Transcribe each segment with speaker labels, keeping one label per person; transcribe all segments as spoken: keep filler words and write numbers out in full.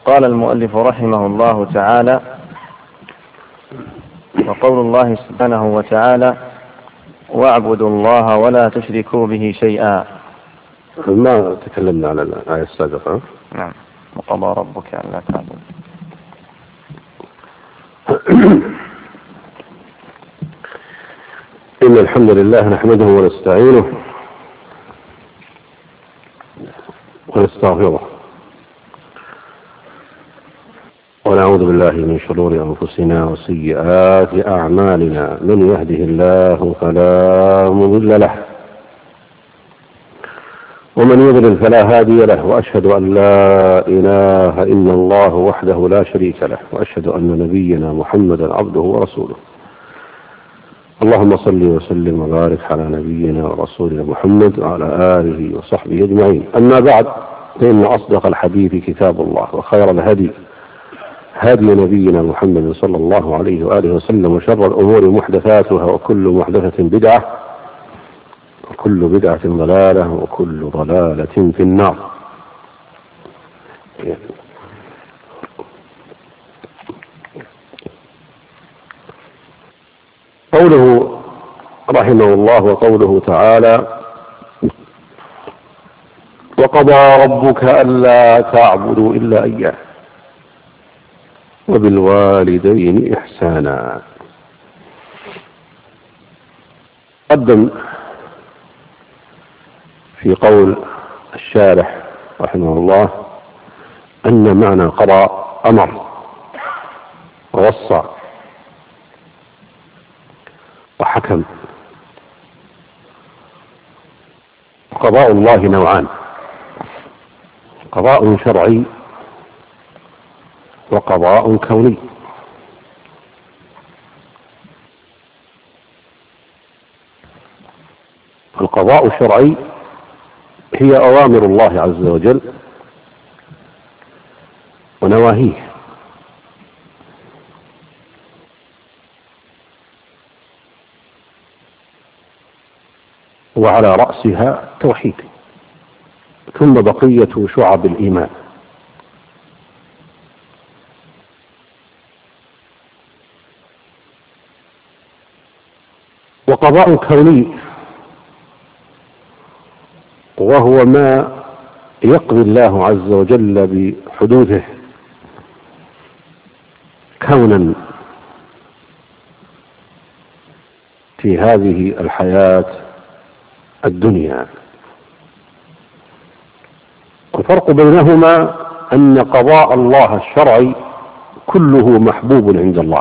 Speaker 1: قال المؤلف رحمه الله تعالى: وقول الله سبحانه وتعالى: واعبدوا الله ولا تشركوا به شيئا.
Speaker 2: ما تكلمنا على الآية السابقة.
Speaker 1: نعم. وقضى ربك ألا تعبدوا.
Speaker 2: إن الحمد لله نحمده ونستعينه ونستغفره ونعوذ بالله من شرور أنفسنا وسيئات أعمالنا. من يهده الله فلا مضل له ومن يضلل فلا هادي له، وأشهد أن لا إله إلا الله وحده لا شريك له، وأشهد أن نبينا محمدا عبده ورسوله. اللهم صل وسلم وبارك على نبينا ورسولنا محمد وعلى آله وصحبه أجمعين. أما بعد، فإن أصدق الحديث كتاب الله، وخير الهدي هدي نبينا محمد صلى الله عليه وآله وسلم، وشر الأمور محدثاتها، وكل محدثة بدعة، وكل بدعة ضلالة، وكل ضلالة في النار. قوله رحمه الله وقوله تعالى: وقضى ربك ألا تعبدوا إلا إياه وبالوالدين إحسانا. قدم في قول الشارح رحمه الله أن معنى قضى أمر ووصى وحكم. قضاء الله نوعان: قضاء شرعي وقضاء كوني. القضاء الشرعي هي أوامر الله عز وجل ونواهيه، وعلى رأسها توحيد، ثم بقية شعب الإيمان. وقضاء كوني وهو ما يقضي الله عز وجل بحدوثه كونا في هذه الحياة الدنيا. الفرق بينهما أن قضاء الله الشرعي كله محبوب عند الله،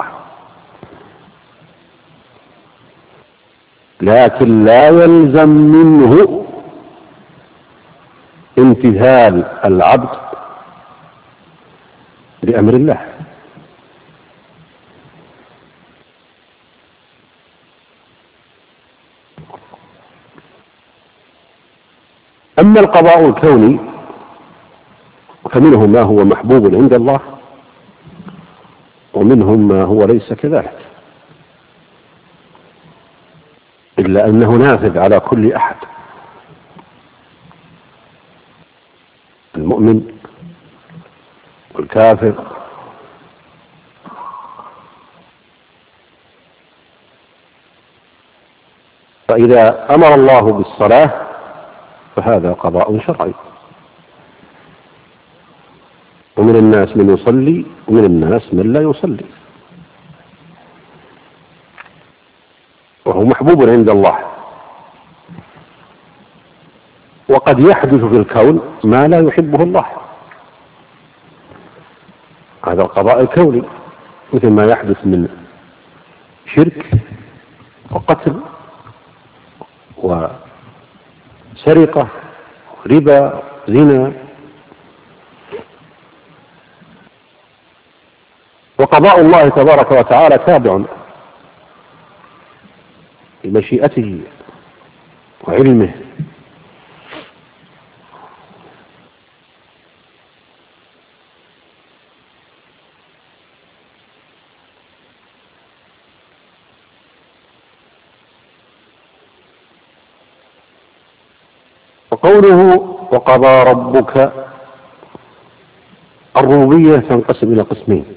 Speaker 2: لكن لا يلزم منه امتثال العبد لأمر الله. أما القضاء الكوني فمنه ما هو محبوب عند الله، ومنهم ما هو ليس كذلك، إلا أنه نافذ على كل أحد، المؤمن والكافر. فإذا أمر الله بالصلاة فهذا قضاء شرعي، ومن الناس من يصلي ومن الناس من لا يصلي، وهو محبوب عند الله. وقد يحدث في الكون ما لا يحبه الله، هذا القضاء الكوني، مثل ما يحدث من شرك وقتل وسرقة وربا زنا. وقضاء الله تبارك وتعالى تابع لمشيئته وعلمه، وقوله وقضى ربك الربوبية تنقسم إلى قسمين: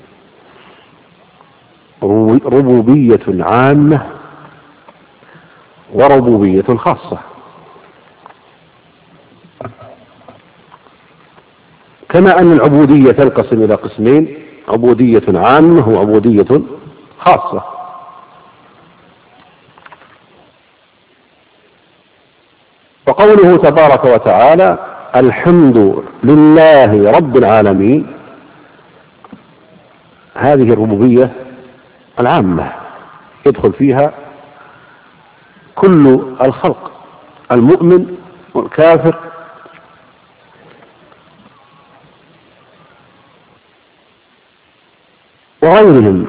Speaker 2: ربوبية عامة وربوبية خاصة. كما أن العبودية تنقسم إلى قسمين: عبودية عامة وعبودية خاصة. وقوله تبارك وتعالى: الحمد لله رب العالمين، هذه الربوبية العامة يدخل فيها كل الخلق، المؤمن والكافر وغيرهم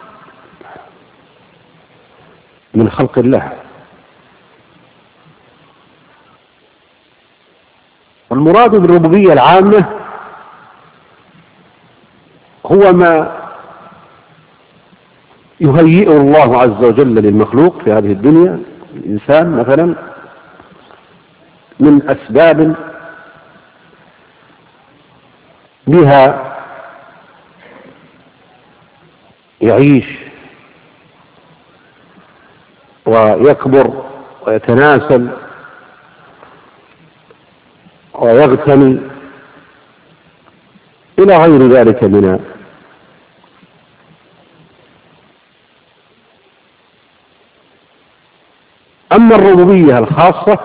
Speaker 2: من خلق الله. والمراد بالربوبية العامة هو ما يهيئه الله عز وجل للمخلوق في هذه الدنيا، الإنسان مثلا، من أسباب بها يعيش ويكبر ويتناسل ويغتني إلى غير ذلك من أما الربوبية الخاصة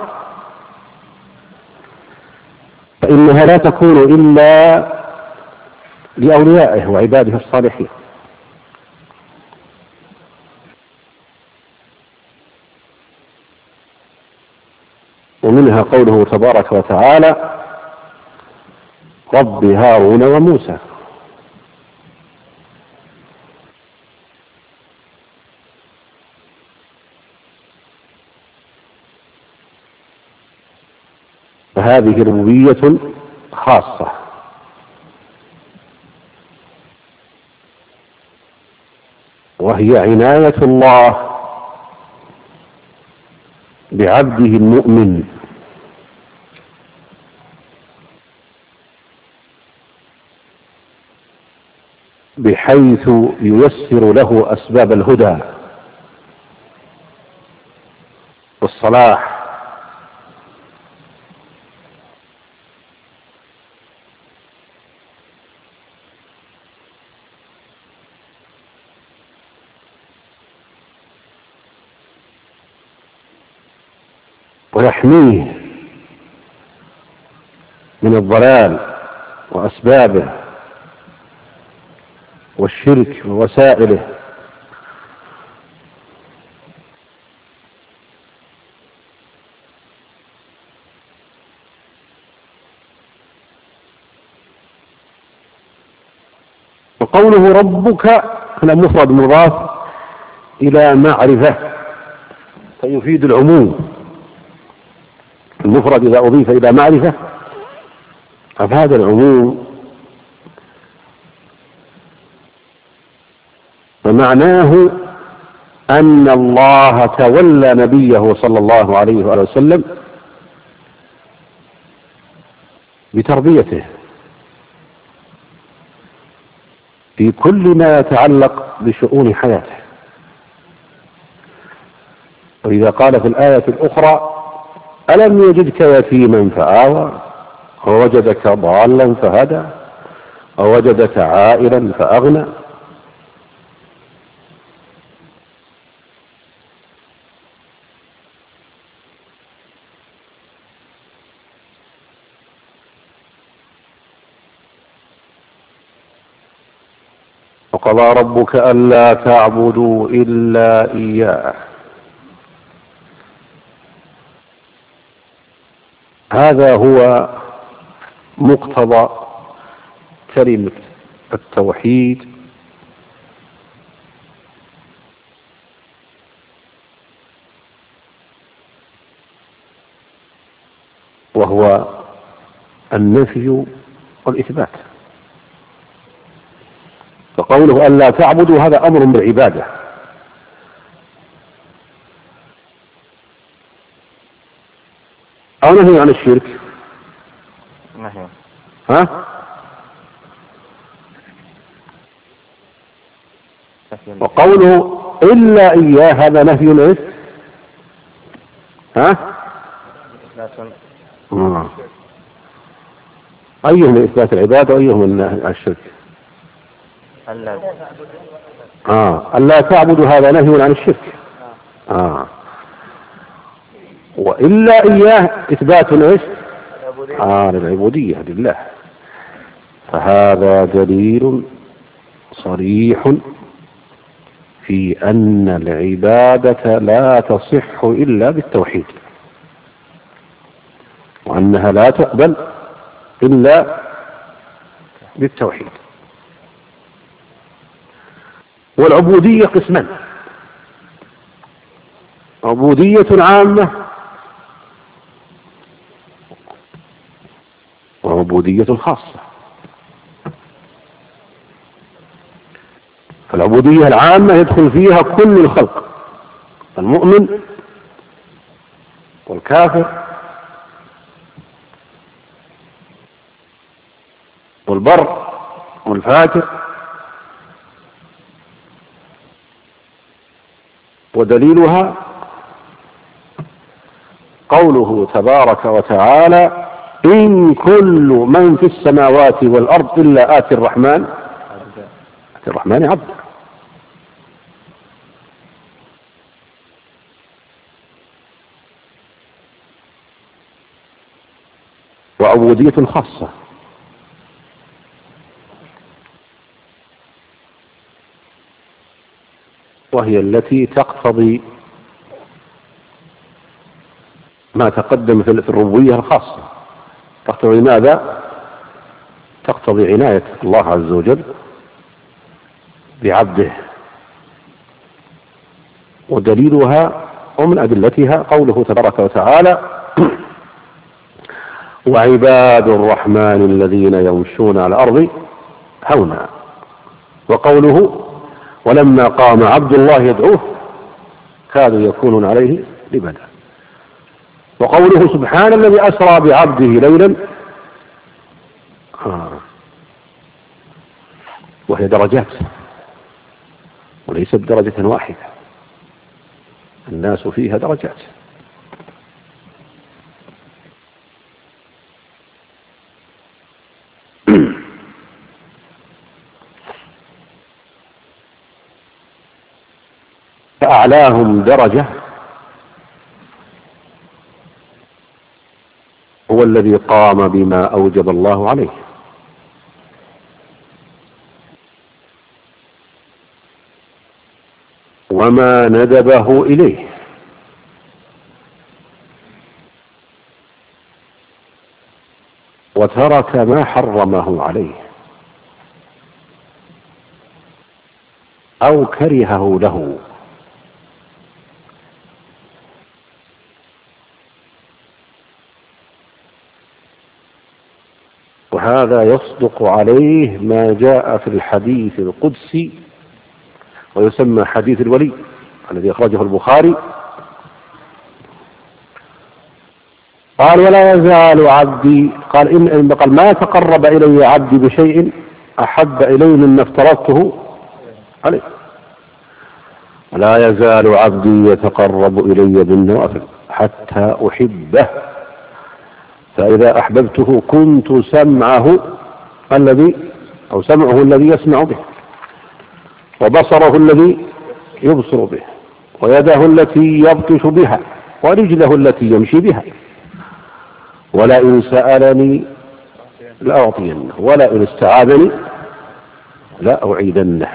Speaker 2: فإنها لا تكون إلا لأوليائه وعباده الصالحين. ومنها قوله تبارك وتعالى: رب هارون وموسى. فهذه ربوبية خاصة، وهي عناية الله بعبده المؤمن بحيث ييسر له أسباب الهدى والصلاح، ويحميه من الضلال وأسبابه والشرك ووسائله. وقوله ربك هذا مفرد مضاف إلى معرفة فيفيد العموم. المفرد إذا أضيف إلى معرفة أفاد العموم، ومعناه أن الله تولى نبيه صلى الله عليه وآله وسلم بتربيته في كل ما يتعلق بشؤون حياته. وإذا قال في الآية الأخرى: ألم يجدك يتيما فآوى ووجدك ضالا فهدى ووجدك عائلا فأغنى. وقضى ربك ألا تعبدوا إلا إياه. هذا هو مقتضى كلمة التوحيد، وهو النفي والإثبات. فقوله ألا تعبدوا هذا أمر بالعبادة، أو نهي عن الشرك.
Speaker 1: نهي.
Speaker 2: ها؟ وقوله إلا إياه هذا نفي إيش؟ ها؟ آه. أيهم إثبات العبادة وأيهم الشرك؟ آه. ألا تعبدوا هذا نهي عن الشرك. آه. وإلا إياه إثبات إيش؟ آه للعبودية لله. فهذا دليل صريح في أن العبادة لا تصح إلا بالتوحيد، وأنها لا تقبل إلا بالتوحيد. والعبودية قسمان: عبودية عامة وعبودية خاصة. فالعبودية العامة يدخل فيها كل الخلق، المؤمن والكافر والبر والفاجر. ودليلها قوله تبارك وتعالى: إن كل من في السماوات والأرض إلا آتي الرحمن آتي الرحمن عبدا. وعبودية خاصة: وهي التي تقتضي ما تقدم في الربوبية الخاصة. تقتضي ماذا؟ تقتضي عناية الله عز وجل بعبده. ودليلها ومن أدلتها قوله تبارك وتعالى: وعباد الرحمن الذين يمشون على الأرض هونا. وقوله: ولما قام عبد الله يدعوه كادوا يكونون عليه لبدا. وقوله: سبحان الذي أسرى بعبده ليلا. آه. وهي درجات وليست درجة واحدة، الناس فيها درجات. فأعلاهم درجة هو الذي قام بما أوجب الله عليه، وما ندبه إليه، وترك ما حرمه عليه أو كرهه له. وهذا يصدق عليه ما جاء في الحديث القدسي ويسمى حديث الولي الذي أخرجه البخاري. قال: ولا يزال عبدي قال إن قال ما تقرب إلي عبدي بشيء أحب إلي مما افترضته عليه. ولا يزال عبدي يتقرب إلي بالنوافل حتى أحبه، فإذا أحببته كنت سمعه الذي أو سمعه الذي يسمع به، وبصره الذي يبصر به، ويده التي يبطش بها، ورجله التي يمشي بها. ولئن سألني لأعطينه، ولئن استعاذني لأعيذنه.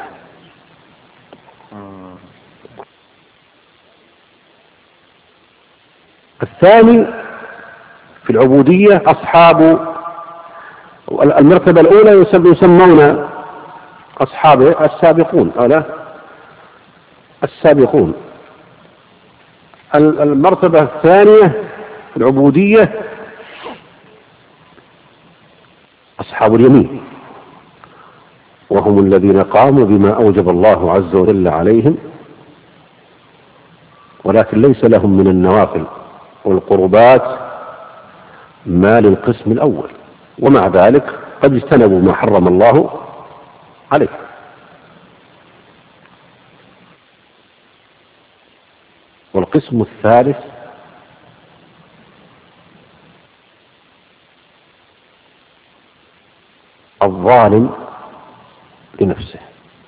Speaker 2: الثاني في العبودية أصحاب المرتبة الأولى يسمون أصحابه السابقون، ألا السابقون. المرتبة الثانية في العبودية أصحاب اليمين، وهم الذين قاموا بما أوجب الله عز وجل عليهم، ولكن ليس لهم من النوافل والقربات ما للقسم الأول، ومع ذلك قد اجتنبوا ما حرم الله عليه. القسم الثالث الظالم لنفسه،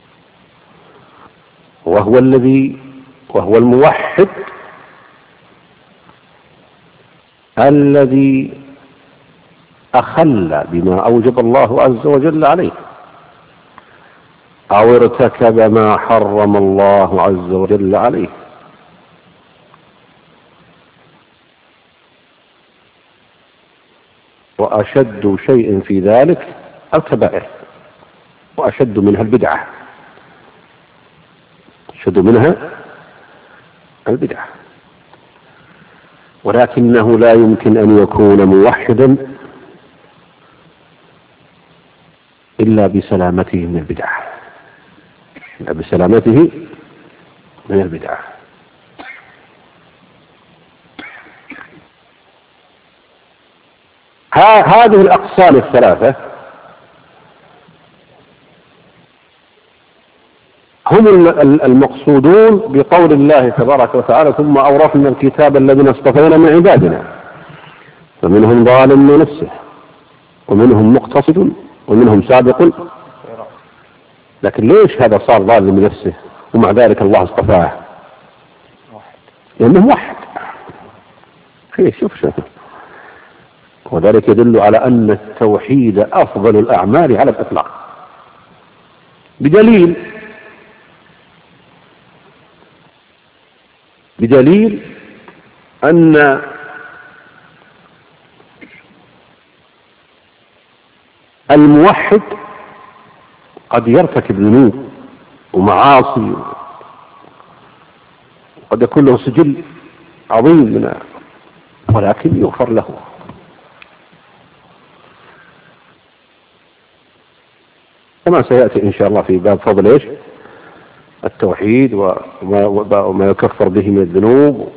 Speaker 2: وهو الذي وهو الموحد الذي أخل بما أوجب الله عز وجل عليه أو ارتكب ما حرم الله عز وجل عليه. وأشد شيء في ذلك الكبائر، وأشد منها البدعة، أشد منها البدعة. ولكنه لا يمكن أن يكون موحدا إلا بسلامته من البدعة، إلا بسلامته من البدعة. هذه الأقسام الثلاثة هم المقصودون بقول الله تبارك وتعالى: ثم أورثنا الكتاب الذين اصطفينا من عبادنا فمنهم ظالم لنفسه ومنهم مقتصد ومنهم سابق. لكن ليش هذا صار ظالم لنفسه ومع ذلك الله اصطفاه؟ لأنه موحد. شوف شوف وذلك يدل على أن التوحيد أفضل الأعمال على الإطلاق، بدليل بدليل أن الموحد قد يرتكب ذنوب ومعاصي، قد يكون له سجل عظيم من ولكن يغفر له. كما سيأتي إن شاء الله في باب فضل إيش التوحيد وما, وما يكفر به من الذنوب.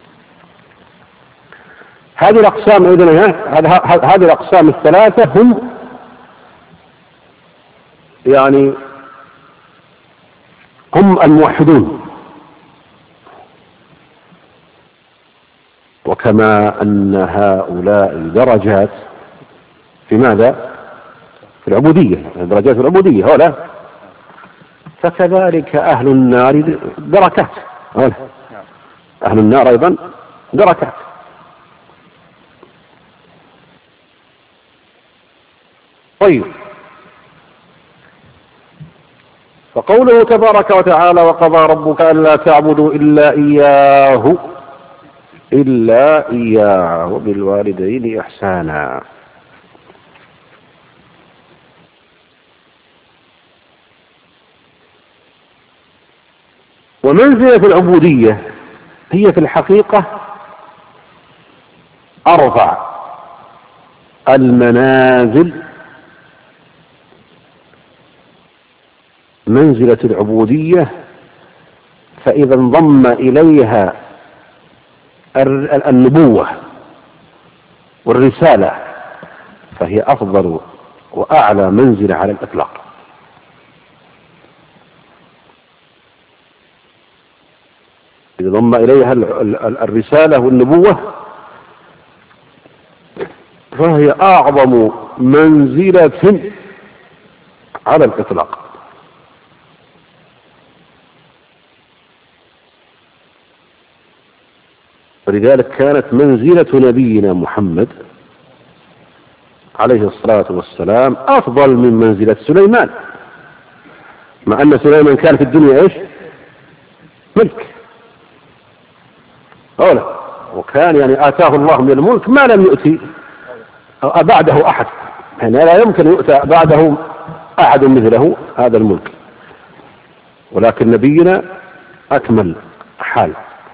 Speaker 2: هذه الأقسام أيضا هذه الأقسام الثلاثة هم يعني هم الموحدون. وكما أن هؤلاء درجات في ماذا؟ في العبودية، درجات في العبودية هؤلاء، فكذلك أهل النار دركات، أهل النار أيضا دركات. طيب، فقوله تبارك وتعالى: وقضى ربك ألا تعبدوا إلا إياه إلا إياه وبالوالدين إحسانا. ومنزلة العبودية هي في الحقيقة أرفع المنازل. منزلة العبودية فإذا انضم إليها النبوة والرسالة فهي أفضل وأعلى منزلة على الإطلاق. إذا ضم إليها الرسالة والنبوة فهي أعظم منزلة على الإطلاق. ولذلك كانت منزلة نبينا محمد عليه الصلاة والسلام أفضل من منزلة سليمان، مع أن سليمان كان في الدنيا إيش؟ ملك أولا، وكان يعني آتاه الله من الملك ما لم يؤتي بعده أحد، يعني لا يمكن يؤتى بعده أحد مثله هذا الملك. ولكن نبينا أكمل حال.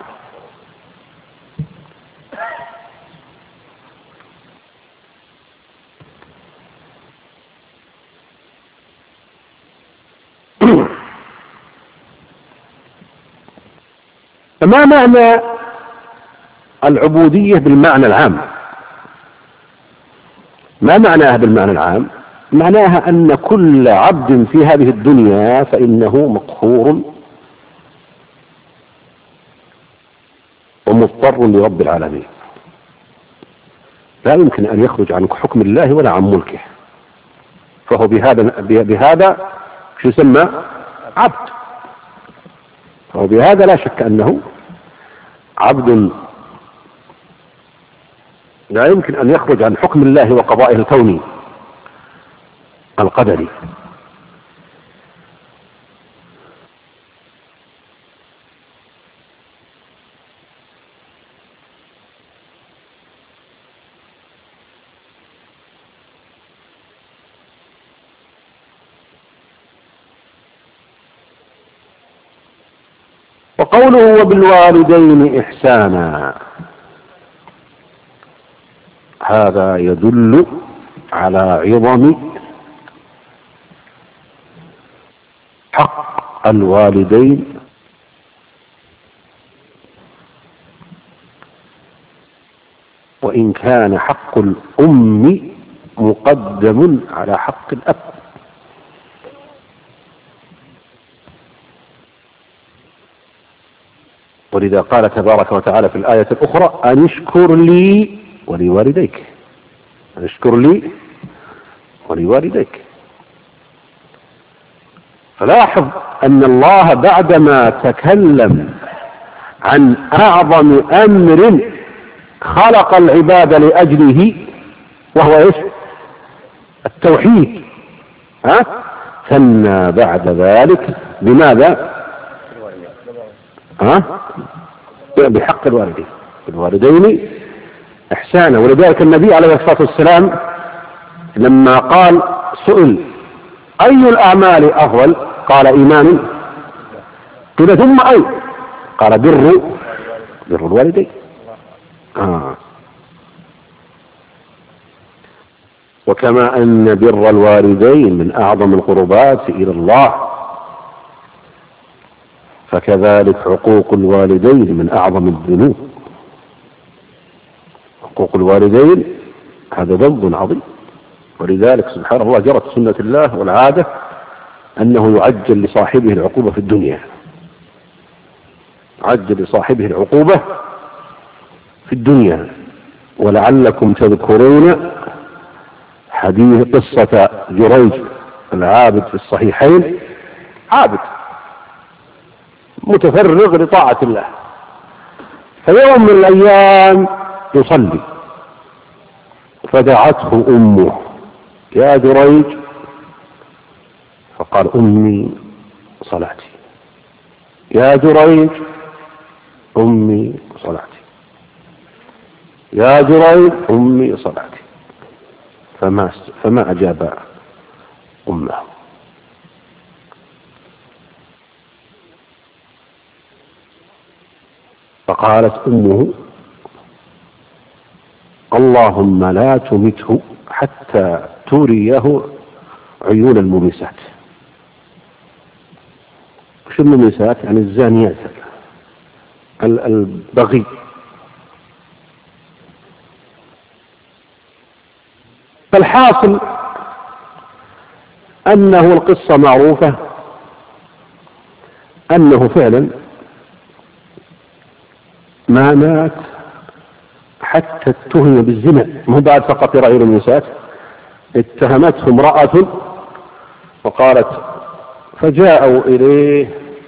Speaker 2: فما معنى العبودية بالمعنى العام؟ ما معناها بالمعنى العام؟ معناها أن كل عبد في هذه الدنيا فإنه مقهور ومضطر لرب العالمين، لا يمكن أن يخرج عن حكم الله ولا عن ملكه، فهو بهذا بهذا شو يسمى عبد، فهو بهذا لا شك أنه عبد لا يمكن أن يخرج عن حكم الله وقضائه الكوني القدري. وقوله وبالوالدين إحسانا، هذا يدل على عظم حق الوالدين وإن كان حق الأم مقدم على حق الأب. ولذا قال تبارك وتعالى في الآية الأخرى أن اشكر لي ولوالديك، أن اشكر لي ولوالديك. فلاحظ أن الله بعدما تكلم عن أعظم أمر خلق العباد لأجله وهو إيش؟ التوحيد، ها؟ ثنى بعد ذلك بماذا؟ ها؟ بحق الوالدين، الوالدين إحسانا. ولذلك النبي عليه الصلاة والسلام لما قال سئل أي الأعمال أفضل قال إيمان، قيل ثم أي؟ قال بر بر الوالدين. آه. وكما أن بر الوالدين من أعظم القربات إلى الله، فكذلك حقوق الوالدين من أعظم الذنوب. حقوق الوالدين هذا ذنب عظيم، ولذلك سبحان الله جرت سنة الله والعادة أنه يعجل لصاحبه العقوبة في الدنيا، يعجل لصاحبه العقوبة في الدنيا. ولعلكم تذكرون حديث قصة جريج العابد في الصحيحين، عابد متفرغ لطاعة الله، فيوم من الأيام يصلي فدعته أمه يا جريج، فقال أمي صلاتي، يا جريج أمي صلاتي، يا جريج أمي صلاتي، فما فما أجاب أمه. فقالت أمه اللهم لا تمته حتى تريه عيون المميسات. وش المميسات؟ يعني الزانيات، البغي. فالحاصل أنه القصة معروفة أنه فعلا ما مات حتى اتهم بالزنا، مو بعد فقط رأي الموسات، اتهمته امرأة وقالت، فجاءوا إليه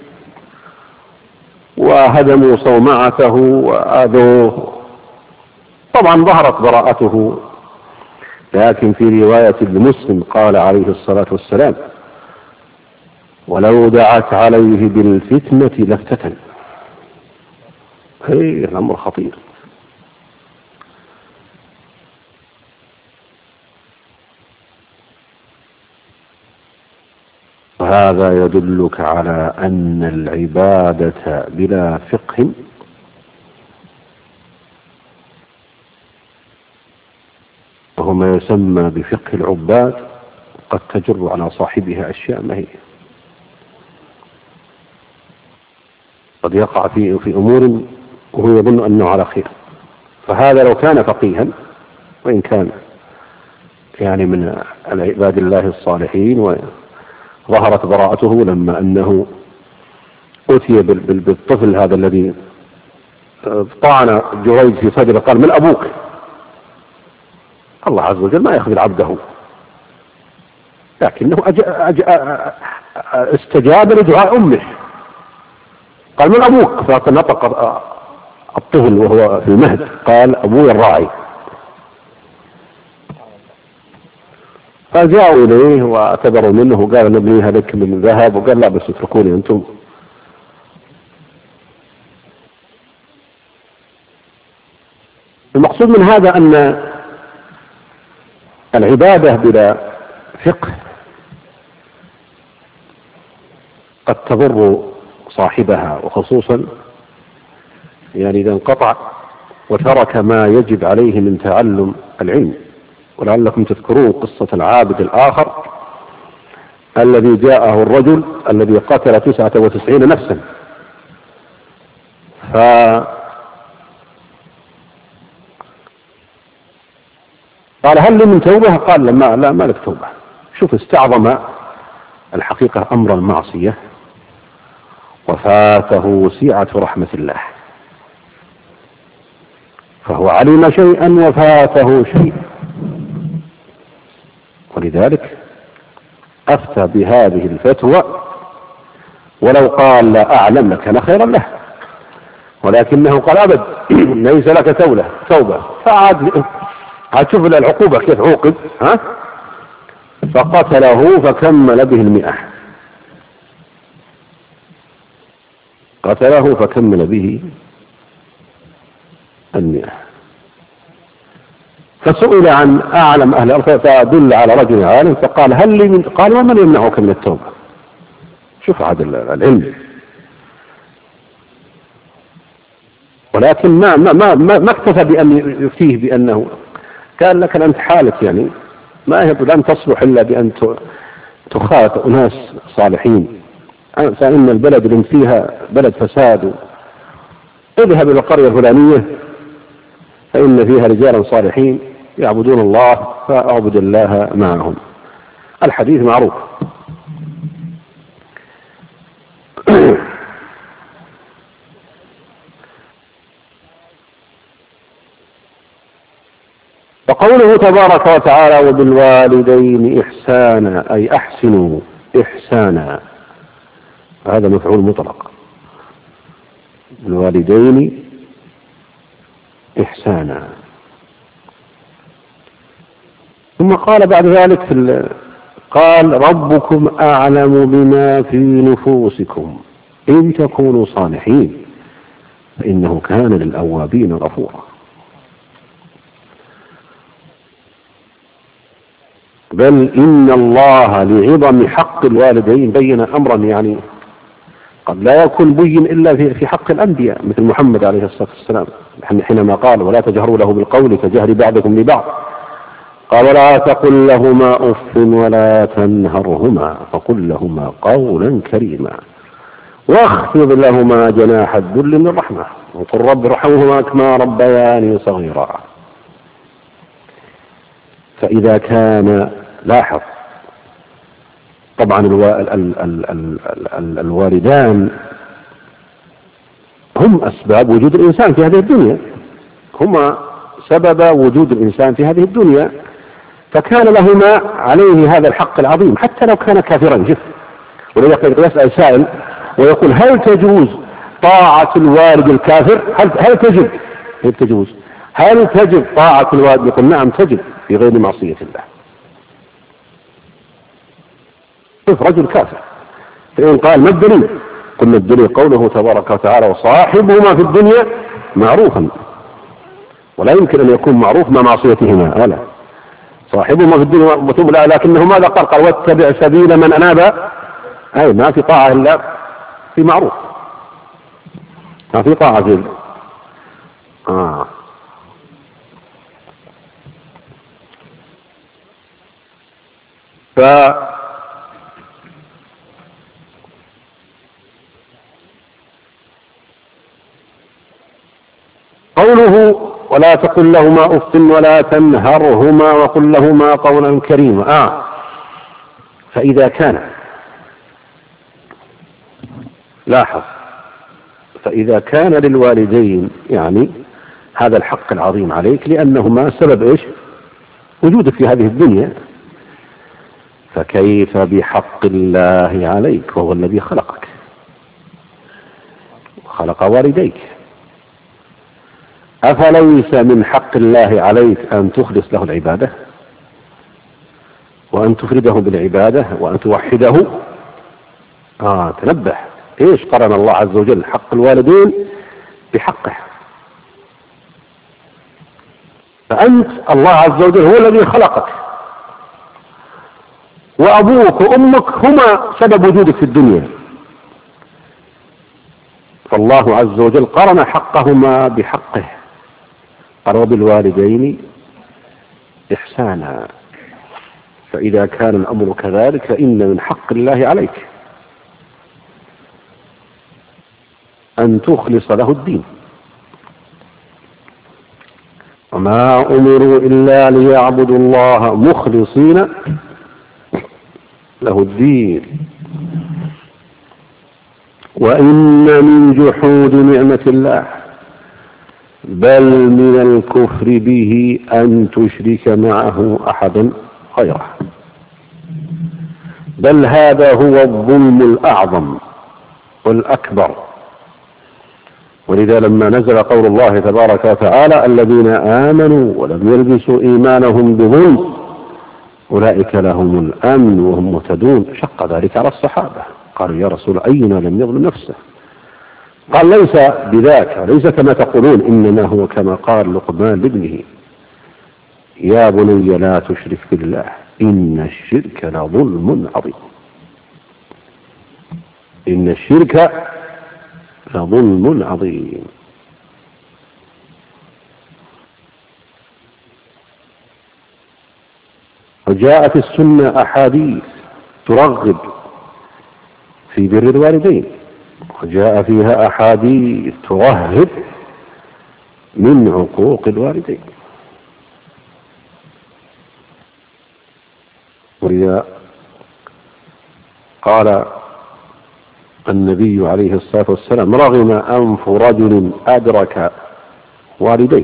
Speaker 2: وهدموا صومعته وآذوه. طبعا ظهرت براءته، لكن في رواية المسلم قال عليه الصلاة والسلام ولو دعت عليه بالفتنة لافتتن. هي الأمر خطير. وهذا يدلك على أن العبادة بلا فقه وهو ما يسمى بفقه العباد قد تجر على صاحبها أشياء ما هي، قد يقع في في أمور وهو يظن أنه على خير. فهذا لو كان فقيها، وإن كان يعني من العباد الله الصالحين وظهرت براءته لما أنه أتي بالطفل هذا الذي طعن جريج في صدره قال من أبوك؟ الله عز وجل ما يخذل عبده، لكنه أج... أج... استجاب لدعاء أمه، قال من أبوك؟ فنطق الطفل وهو في المهد قال أبوي الراعي. فجاءوا إليه واعتذروا منه وقال نبنيها لك من ذهب، وقال لا بس اتركوني أنتم. المقصود من هذا أن العبادة بلا فقه قد تضر صاحبها، وخصوصا يعني إذا انقطع وترك ما يجب عليه من تعلم العلم. ولعلكم تذكرون قصة العابد الآخر الذي جاءه الرجل الذي قتل تسعة وتسعين نفسا، ف قال هل لي من توبة؟ قال لا لا ما لك توبة. شوف استعظم الحقيقة أمر المعصية وفاته سعة رحمة الله، فهو علم شيئا وفاته شيء، ولذلك أفتى بهذه الفتوى، ولو قال لا أعلم لكان خيرا له، ولكنه قال أبد ليس لك توبة توبة فعاد هتشوف العقوبة كيف عوقب، ها؟ فقتله فكمل به المئة، قتله فكمل به المئة. فسئل عن أعلم أهل الأرض فدل على رجل عالم فقال هل لي من، قال ومن يمنعك من التوبة؟ شوف هذا العلم. ولكن ما ما ما ما اكتفى بأن يفتيه بأنه قال لك أنت حالك يعني ما هي لن تصلح إلا بأن تخاطب أناس صالحين، فإن البلد اللي فيها بلد فساد، اذهب إلى القرية الفلانية فإن فيها رجالا صالحين يعبدون الله فأعبد الله معهم. الحديث معروف. وقوله تبارك وتعالى وبالوالدين إحسانا أي أحسنوا إحسانا، هذا مفعول مطلق، بالوالدين إحسانا. ثم قال بعد ذلك في قال ربكم أعلم بما في نفوسكم إن تكونوا صالحين فإنه كان للأوابين غفورا. بل إن الله لعظم حق الوالدين بين أمرا يعني قد لا يكون بين إلا في في حق الأنبياء مثل محمد عليه الصلاة والسلام حينما قال ولا تجهروا له بالقول كجهر بعضكم لبعض، قال ولا تقل لهما أف ولا تنهرهما فقل لهما قولا كريما واخفض لهما جناح الذل من الرحمة وقل رب ارحمهما كما ربياني صغيرا. فإذا كان لاحظ طبعا الوا... ال... ال... ال... ال... الوالدان هم أسباب وجود الإنسان في هذه الدنيا، هما سبب وجود الإنسان في هذه الدنيا، فكان لهما عليه هذا الحق العظيم حتى لو كان كافرا جف. ولذلك يسأل سائل ويقول هل تجوز طاعة الوالد الكافر؟ هل, هل تجب هل تجوز هل تجب طاعة الوالد؟ يقول نعم تجب في غير معصية الله. شوف رجل كافر فإن قال ما الدليل؟ قلنا الدليل قوله تبارك وتعالى وصاحبهما في الدنيا معروفا، ولا يمكن أن يكون معروف مع معصيتهما، ألا صاحبهما في الدنيا وتوب لا، لكنه ماذا قال؟ قال واتبع سبيل من أناب، أي ما في طاعة إلا في معروف، ما في طاعة في آه ف قوله ولا تقل لهما أف ولا تنهرهما وقل لهما قولا كريما. آه فإذا كان لاحظ فإذا كان للوالدين يعني هذا الحق العظيم عليك لأنهما سبب إيش وجودك في هذه الدنيا، فكيف بحق الله عليك وهو الذي خلقك وخلق والديك؟ أفليس من حق الله عليك أن تخلص له العبادة وأن تفرده بالعبادة وأن توحده؟ آه تنبه، إيش قرن الله عز وجل حق الوالدين بحقه؟ فأنت الله عز وجل هو الذي خلقك، وأبوك وأمك هما سبب وجودك في الدنيا، فالله عز وجل قرن حقهما بحقه، قال وبالوالدين إحسانا. فإذا كان الأمر كذلك فإن من حق الله عليك أن تخلص له الدين. وما أمروا إلا ليعبدوا الله مخلصين له الدين وإن من جحود نعمة الله بل من الكفر به أن تشرك معه أحدا غيره، بل هذا هو الظلم الأعظم والأكبر. ولذا لما نزل قول الله تبارك وتعالى الذين آمنوا ولم يلبسوا إيمانهم بظلم أولئك لهم الأمن وهم مهتدون، شق ذلك على الصحابة، قالوا يا رسول أينا لم يظلم نفسه؟ قال ليس بذاك، ليس كما تقولون، إنما هو كما قال لقمان لابنه يا بني لا تشرك بالله إن الشرك لظلم عظيم، إن الشرك لظلم عظيم. وجاء في السنة أحاديث ترغب في بر الوالدين، وجاء فيها أحاديث ترهب من عقوق الوالدين. ولذا قال النبي عليه الصلاة والسلام رغم أنف رجل أدرك والديه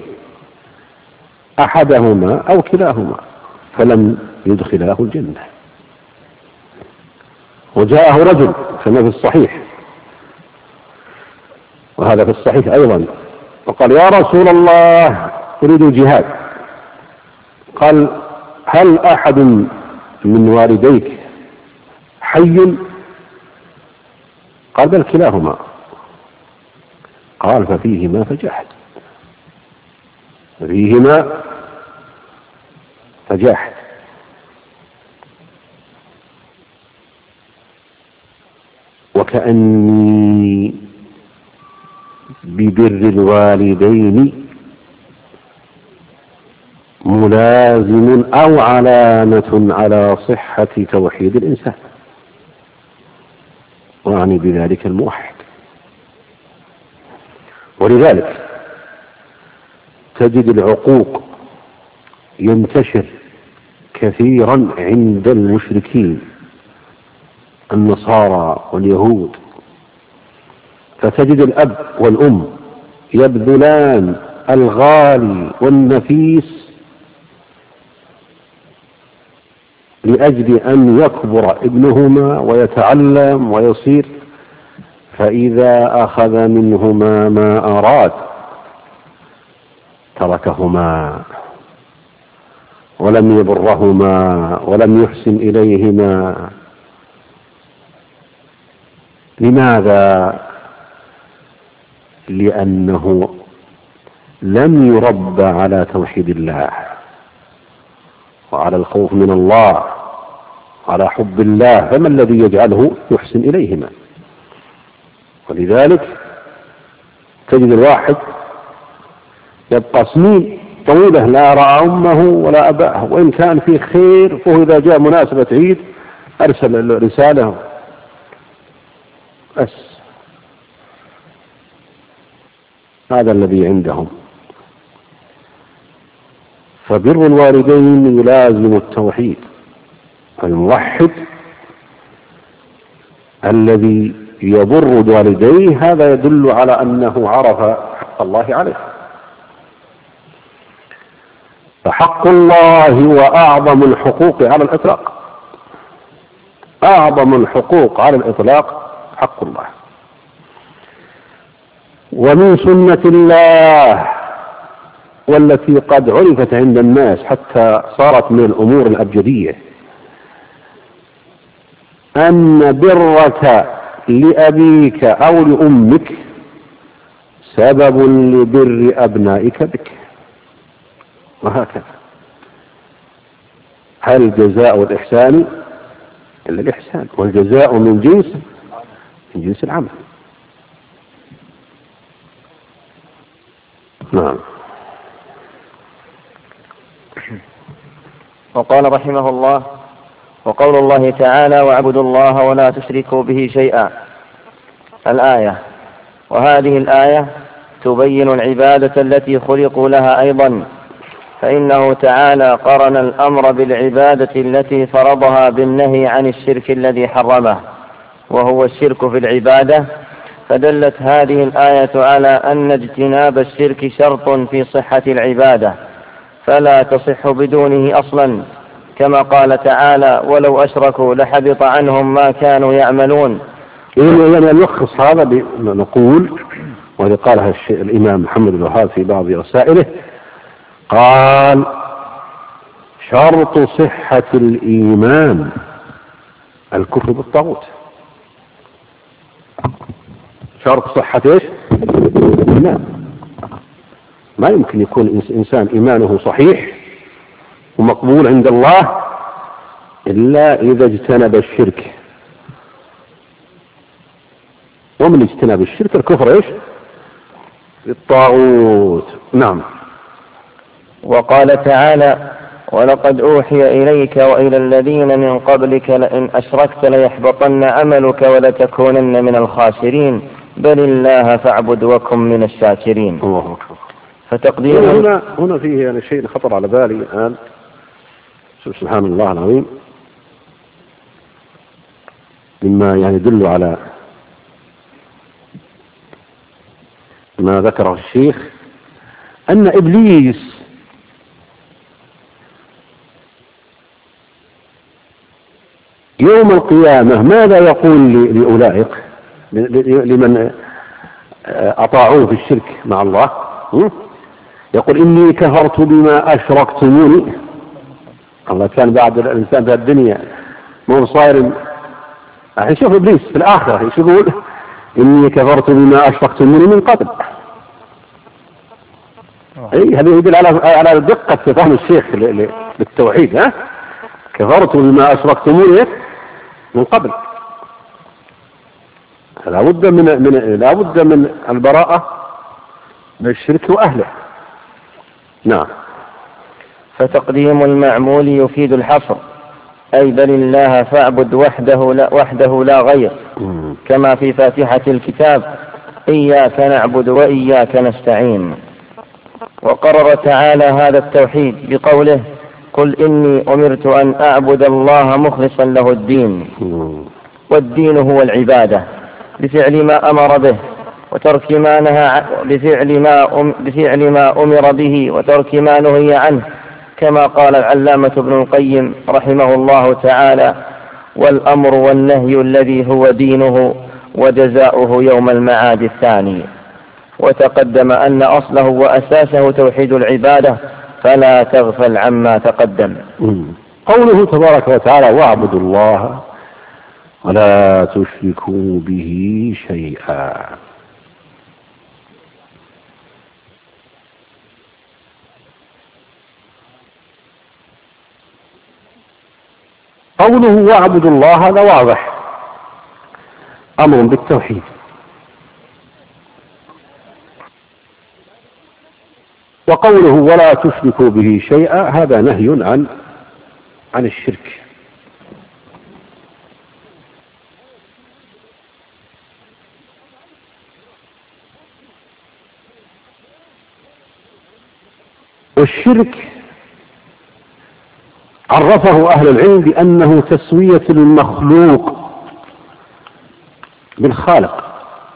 Speaker 2: أحدهما أو كلاهما فلم يدخله الجنة. وجاءه رجل كما في الصحيح، وهذا في الصحيح أيضا، وقال يا رسول الله أريد الجهاد، قال هل أحد من والديك حي؟ قال بل كلاهما، قال ففيهما فجاحد، ففيهما فجاحد. وكأني ببر الوالدين ملازم أو علامة على صحة توحيد الإنسان، وأعني بذلك الموحد. ولذلك تجد العقوق ينتشر كثيرا عند المشركين النصارى واليهود، فتجد الأب والأم يبذلان الغالي والنفيس لأجل أن يكبر ابنهما ويتعلم ويصير، فإذا أخذ منهما ما أراد تركهما ولم يبرهما ولم يحسن إليهما. لماذا؟ لأنه لم يرب على توحيد الله وعلى الخوف من الله وعلى حب الله، فما الذي يجعله يحسن إليهما؟ ولذلك تجد الواحد يبقى سنين طويلة لا رأى أمه ولا أباه، وإن كان فيه خير فهو إذا جاء مناسبة عيد أرسل رسالة بس. هذا الذي عندهم. فبر الوالدين يلازم التوحيد. الموحد الذي يبر والديه هذا يدل على أنه عرف حق الله عليه. فحق الله هو أعظم الحقوق على الإطلاق، أعظم الحقوق على الإطلاق حق الله. ومن سنة الله والتي قد عرفت عند الناس حتى صارت من الأمور الأبجدية أن برك لأبيك أو لأمك سبب لبر أبنائك بك، وهكذا. هل الجزاء الإحسان إلا الإحسان، والجزاء من جنس من جنس العمل. نعم.
Speaker 1: وقال رحمه الله: وقول الله تعالى: واعبدوا الله ولا تشركوا به شيئا، الآية. وهذه الآية تبين العبادة التي خلقوا لها أيضا، فإنه تعالى قرن الأمر بالعبادة التي فرضها بالنهي عن الشرك الذي حرمه، وهو الشرك في العبادة. فدلت هذه الآية على أن اجتناب الشرك شرط في صحة العبادة، فلا تصح بدونه أصلا، كما قال تعالى: ولو أشركوا لحبط عنهم ما كانوا يعملون.
Speaker 2: يعني نلخص هذا بنقول، وهذا قالها الإمام محمد بن وهاب في بعض رسائله، قال: شرط صحة الإيمان الكفر بالطاغوت. شرط صحة ايش؟ الإيمان. ما يمكن يكون إنسان إيمانه صحيح ومقبول عند الله إلا إذا اجتنب الشرك. ومن اجتناب الشرك الكفر ايش؟ بالطاغوت. نعم.
Speaker 1: وقال تعالى: ولقد أوحي إليك وإلى الذين من قبلك لئن أشركت ليحبطن عملك ولتكونن من الخاسرين بل الله فاعبد وكن من الشاكرين.
Speaker 2: الله أكبر.
Speaker 1: فتقدير
Speaker 2: هنا هنا فيه يعني شيء خطر على بالي الآن، سبحان الله العظيم، مما يعني يدل على ما ذكره الشيخ، أن إبليس يوم القيامة ماذا يقول لأولئك لمن أطاعوه في الشرك مع الله؟ يقول: إني كفرت بما أشركتموني. الله كان بعد الإنسان في الدنيا مو صاير. الحين شوف إبليس في الآخرة ايش يقول: إني كفرت بما أشركتموني من قبل. أي هذا يدل على على دقة فهم الشيخ للتوحيد. ها كفرت بما أشركتموني من قبل. لا بد من من لا بد من البراءة من الشرك وأهله. نعم.
Speaker 1: فتقديم المعمول يفيد الحصر، أي بل الله فاعبد وحده لا, وحده لا غير، كما في فاتحة الكتاب: إياك نعبد وإياك نستعين. وقرر تعالى هذا التوحيد بقوله: قل إني أمرت أن أعبد الله مخلصا له الدين. والدين هو العبادة بفعل ما أمر به وترك ما نهى بفعل ما أم بفعل ما أمر به وترك ما نهي عنه، كما قال العلامة ابن القيم رحمه الله تعالى: والأمر والنهي الذي هو دينه وجزاؤه يوم المعاد الثاني. وتقدم أن أصله وأساسه توحيد العبادة، فلا تغفل عما تقدم.
Speaker 2: قوله تبارك وتعالى: واعبدوا الله ولا تشركوا به شيئا. قوله واعبدوا الله هذا واضح، أمر بالتوحيد. وقوله ولا تشركوا به شيئا هذا نهي عن عن الشرك. والشرك عرفه أهل العلم بأنه تسوية المخلوق بالخالق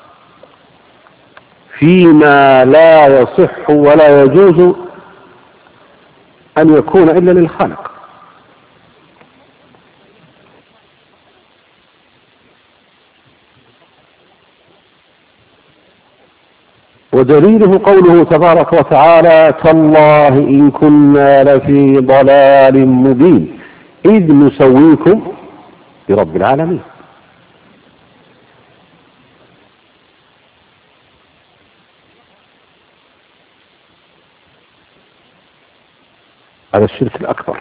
Speaker 2: فيما لا يصح ولا يجوز أن يكون إلا للخالق. ودليله قوله تبارك وتعالى: تالله إن كنا لفي ضلال مبين إذ نسويكم برب العالمين. هذا الشرك الأكبر.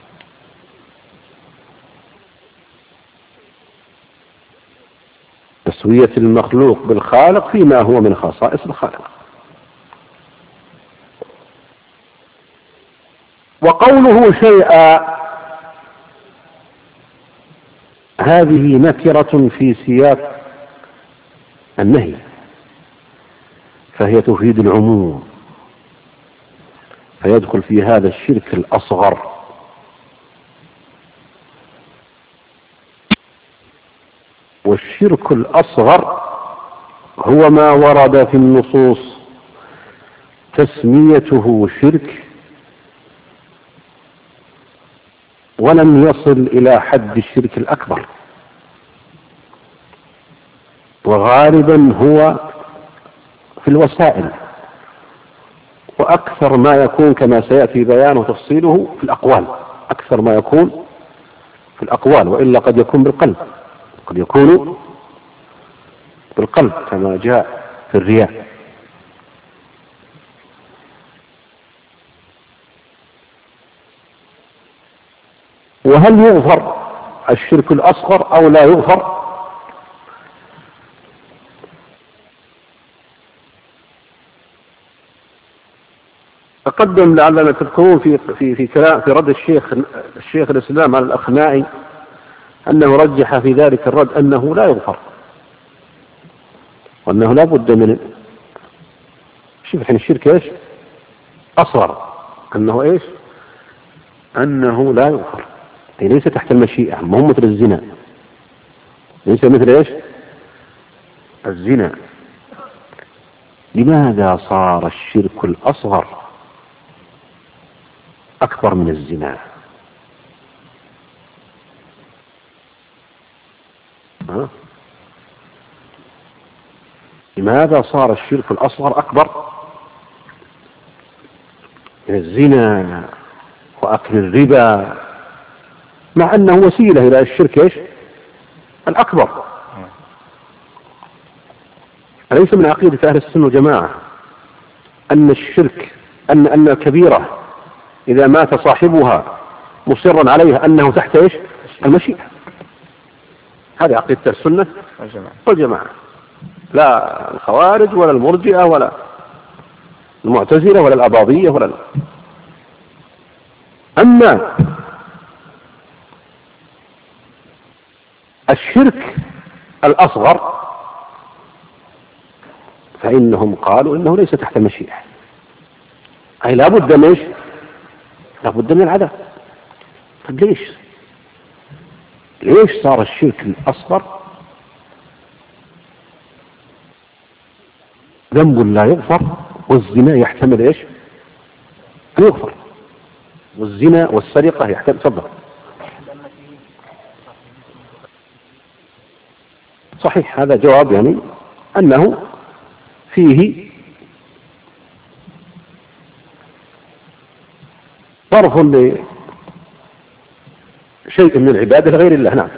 Speaker 2: تسوية المخلوق بالخالق فيما هو من خصائص الخالق. وقوله شيئا هذه نكرة في سياق النهي، فهي تفيد العموم، فيدخل في هذا الشرك الأصغر. والشرك الأصغر هو ما ورد في النصوص تسميته شرك ولم يصل إلى حد الشرك الأكبر، وغالبا هو في الوسائل، وأكثر ما يكون كما سيأتي بيان وتفصيله في الأقوال، أكثر ما يكون في الأقوال، وإلا قد يكون بالقلب، قد يكون بالقلب كما جاء في الرياء. وهل يغفر الشرك الأصغر أو لا يغفر؟ تقدم لعلنا تذكرون في في في كلام في رد الشيخ الشيخ الإسلام على الأخنائي أنه رجح في ذلك الرد أنه لا يغفر، وأنه لا بد من شوف الحين الشرك إيش أصغر، أنه إيش أنه لا يغفر، يعني ليس تحت المشيئة، ما هو مثل الزنا، ليس مثل إيش الزنا. لماذا صار الشرك الأصغر أكبر من الزنا؟ ها؟ لماذا صار الشرك الأصغر أكبر من الزنا وأكل الربا، مع أنه وسيلة إلى الشرك إيش الأكبر؟ أليس من عقيدة أهل السنة والجماعة أن الشرك أن أن الكبيرة إذا مات صاحبها مصرا عليها أنه تحت إيش المشيئة؟ هذه عقيدة السنة والجماعة، لا الخوارج ولا المرجئة ولا المعتزلة ولا الأباضية ولا لا. أما الشرك الأصغر فإنهم قالوا إنه ليس تحت المشيئة، أي لا بد من إيش لا بد من العذاب. طيب ليش ليش صار الشرك الأصغر ذنب لا يغفر، والزنا يحتمل إيش أن يغفر، والزنا والسرقة يحتمل؟ تفضل. صحيح، هذا جواب يعني أنه فيه صرف لشيء من العبادة لغير الله. نعم.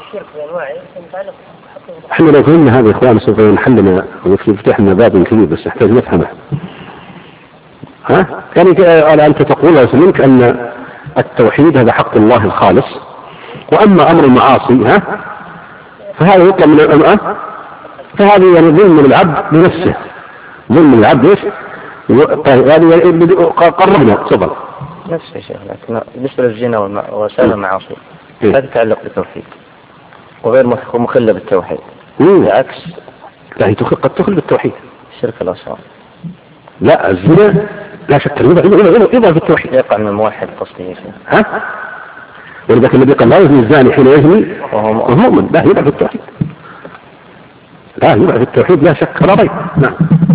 Speaker 3: الشرك بأنواعه متعلق.
Speaker 2: احنا لو فهمنا هذا يا اخوان سوف ينحلنا ويفتح لنا باب كبير، بس نحتاج نفهمه. ها؟ يعني أنت تقول وسلمك أن التوحيد هذا حق الله الخالص، وأما أمر المعاصي ها فهذا يطلب من الأمة، فهذه يعني ظلم العبد بنفسه، ظلم العبد ايش؟ طيب هذه قربنا تفضل.
Speaker 1: نفس الشيء، لكن بالنسبة للزنا وسائر المعاصي لا تتعلق بالتوحيد وغير مخلة بالتوحيد، بالعكس
Speaker 2: لا هي قد تخل بالتوحيد.
Speaker 1: الشرك الأصغر
Speaker 2: لا، الزنا لا شك يضع في التوحيد،
Speaker 1: يقع من موحد قصده.
Speaker 2: ها؟ ولذلك الذي قال لا يزني الزاني حين يزني وهو مؤمن، لا يضع في التوحيد، لا يضع في التوحيد لا شك ولا ريب. نعم.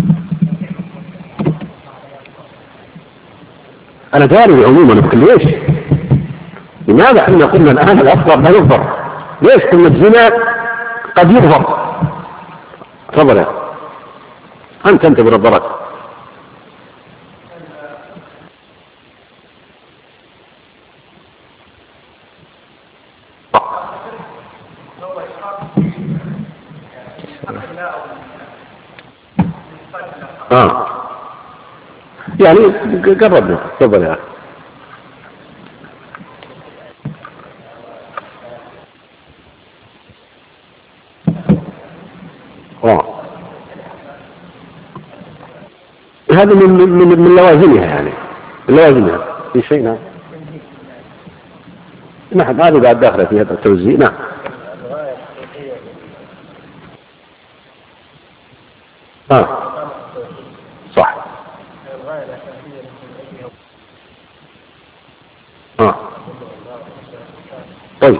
Speaker 2: أنا داري عموما بكل ليش؟ لماذا احنا قلنا الآن الأصغر لا يظهر؟ ليش كلمة الزنا قد يظهر؟ تفضل يا أنت أنت بنظرك. آه يعني قربنا. تفضل يا آه هذا من من من لوازمها، يعني لوازمها في شيء. نعم نعم هذه بعد داخله في هذا التوزيع. نعم آه صح. آه طيب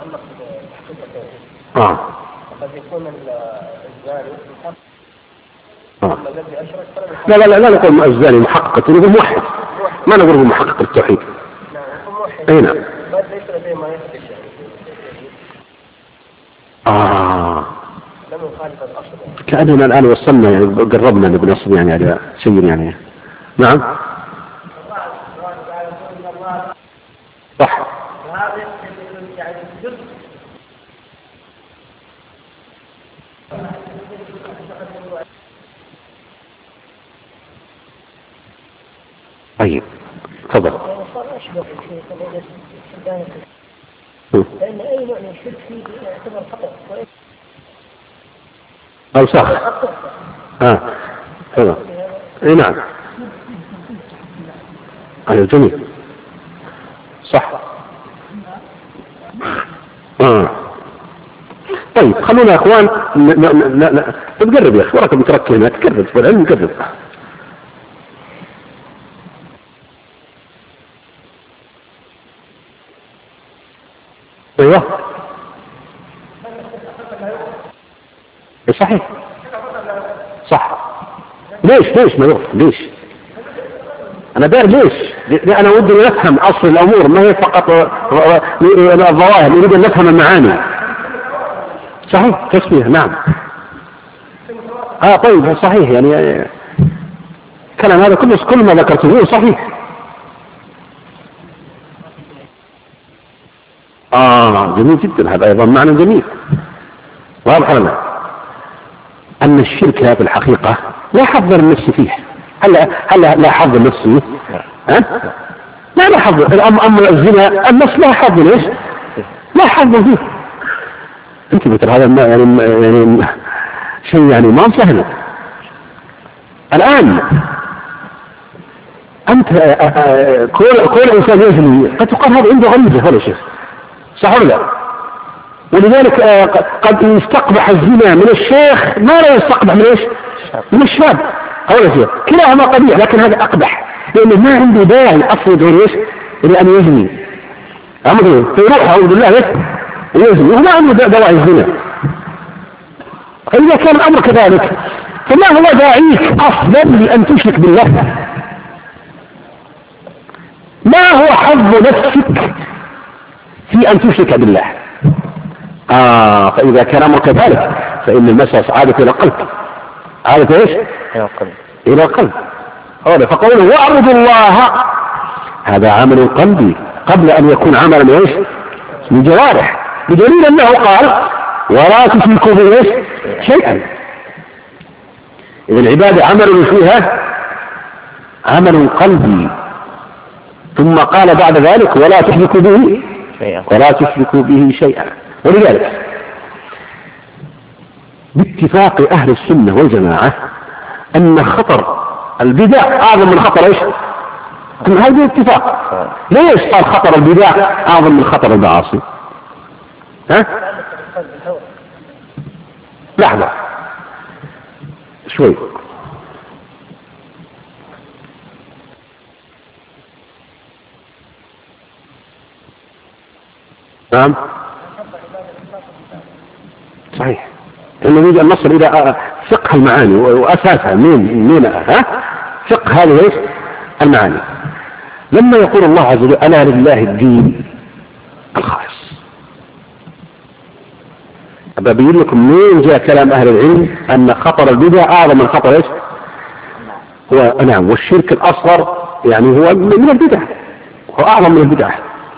Speaker 2: آه
Speaker 3: قد يكون الزاني
Speaker 2: آه. لا لا لا لا نقول الزاني محقق، نقول موحد، ما نقول محقق التوحيد. اي نعم. آه كأننا الآن وصلنا يعني قربنا نبنصب يعني على شيء يعني. نعم صح. طيب تفضل.
Speaker 3: لأن أي نوع من الشرك فيه يعتبر خطأ
Speaker 2: أو صح. آه تفضل. اي نعم أيوة جميل صح. آه. طيب خلونا يا اخوان لا لا تقرب يا اخي، وراك بتركز هنا تقرب في العلم تقرب. ايوه صحيح صح. ليش ليش ما يغفر؟ ليش انا دار ليش؟ لأ انا ودي نفهم اصل الامور، ما هي فقط الظواهر، نريد ان نفهم المعاني. صحيح تشبيه. نعم اه طيب صحيح، يعني كلام هذا كله كل ما ذكرته صحيح. اه جميل جدا، هذا ايضا معنى جميل واضح لنا ان الشرك هذا الحقيقة لا حظ للنفس فيه. هل هل لا حظ للنفس فيه؟ ها؟ لا لا حظ. اما الزنا النفس لا حظ ليش؟ لا حظ فيه. انت مثل هذا يعني يعني شيء يعني ما سهل. الان انت كل كل انسان يزني قد تقال هذا عنده غلبة ولا شيء، صح ولا لا؟ ولذلك قد يستقبح الزنا من الشيخ ما لا يستقبح من ايش؟ من الشاب. أولا شيء كلاهما قبيح، لكن هذا أقبح لأنه ما عنده داعي أصل دون ايش؟ لأن يزني أمره فيروح أعوذ بالله ايش؟ يزني وما عنده دواعي الزنا. فإذا كان الأمر كذلك فما هو داعيك أصلا لأن تشرك بالله؟ ما هو حظ نفسك في أن تشرك بالله؟ آه فإذا كان أمر كذلك فإن المسألة عادة إلى القلب. عادة إيش؟
Speaker 1: إلى القلب.
Speaker 2: إلى القلب. هذا فقوله واعبدوا الله هذا عمل قلبي قبل أن يكون عملا إيش؟ من جوارح. بدليل أنه قال ولا تشركوا به شيئا. إذا العبادة عمل فيها عمل قلبي، ثم قال بعد ذلك ولا تشركوا به ولا تشركوا به شيئا. ولذلك باتفاق أهل السنة والجماعة أن خطر البدع أعظم من خطر إيش؟ هذا اتفاق. ليش صار خطر البدع أعظم من خطر المعاصي؟ ها؟ لحظة شوي. نعم صحيح، لأنه يجي النصر إلى فقه المعاني وأساسها مين مين ها فقه هذه ايش المعاني. لما يقول الله عز وجل ألا لله الدين الخالص، أبين لكم مين جاء كلام أهل العلم أن خطر البدع أعظم من خطر ايش؟ هو نعم، والشرك الأصغر يعني هو من البدع، هو أعظم من البدع.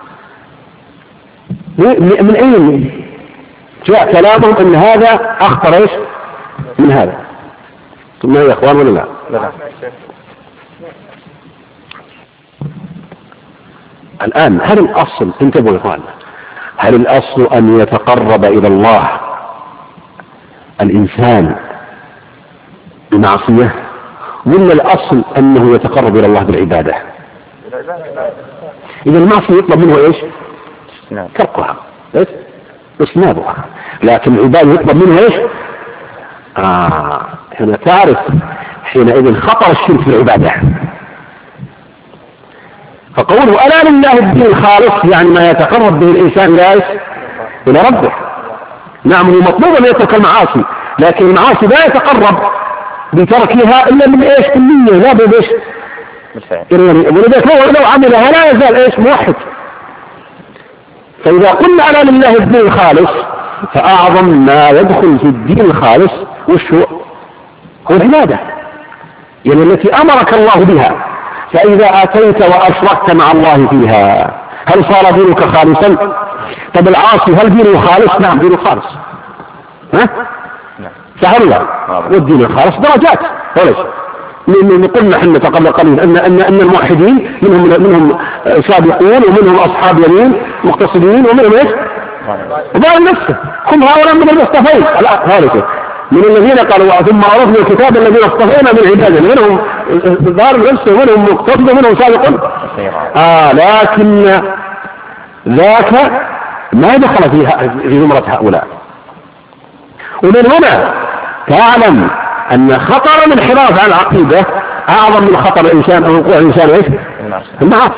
Speaker 2: من أين جاء كلامهم أن هذا أخطر ايش من هذا؟ ثم يا إخوان ولا لا؟ لا. الآن هل الأصل، انتبهوا يا إخوان، هل الأصل أن يتقرب إلى الله الإنسان بمعصية، ولا الأصل أنه يتقرب إلى الله بالعبادة؟ إذا المعصية يطلب منه إيش؟ تركها، إيش؟ اجتنابها. لكن العبادة يطلب منه إيش؟ آه هنا تعرف حينئذ خطر الشرك في العبادة. فقوله ألا لله الدين الخالص يعني ما يتقرب به الإنسان إلى إيش؟ إلى ربه. نعم هو مطلوب أن يترك المعاصي، لكن المعاصي لا يتقرب بتركها إلا من إيش؟ بالنية، لا بإيش؟ ولذلك هو لو عملها لا يزال إيش؟ موحد. فإذا قلنا ألا لله الدين الخالص فأعظم ما يدخل في الدين الخالص وش هو؟ هو العبادة، يعني التي أمرك الله بها. فإذا أتيت وأشركت مع الله فيها هل صار دينك خالصا؟ طب العاصي هل دينه خالص؟ نعم دينه خالص. ها؟ فهل والدين الخالص درجات. وليش قلنا حنا قبل قليل أن أن أن الموحدين منهم منهم سابقون ومنهم أصحاب يمين مقتصدين ومنهم إيش؟ ظالم نفسه. هم هؤلاء من المصطفين. لا هذا من الذين قالوا ثم عرفنا الكتاب الذين اصطفينا من عبادنا، منهم ظالم نفسه ومنهم مقتصد ومنهم سابق. آه لكن ذاك ما دخل فيها في زمرة هؤلاء. ومن هنا تعلم أن خطر الانحراف عن العقيدة أعظم من خطر الإنسان أو وقوع الإنسان إيش؟ المعاصي.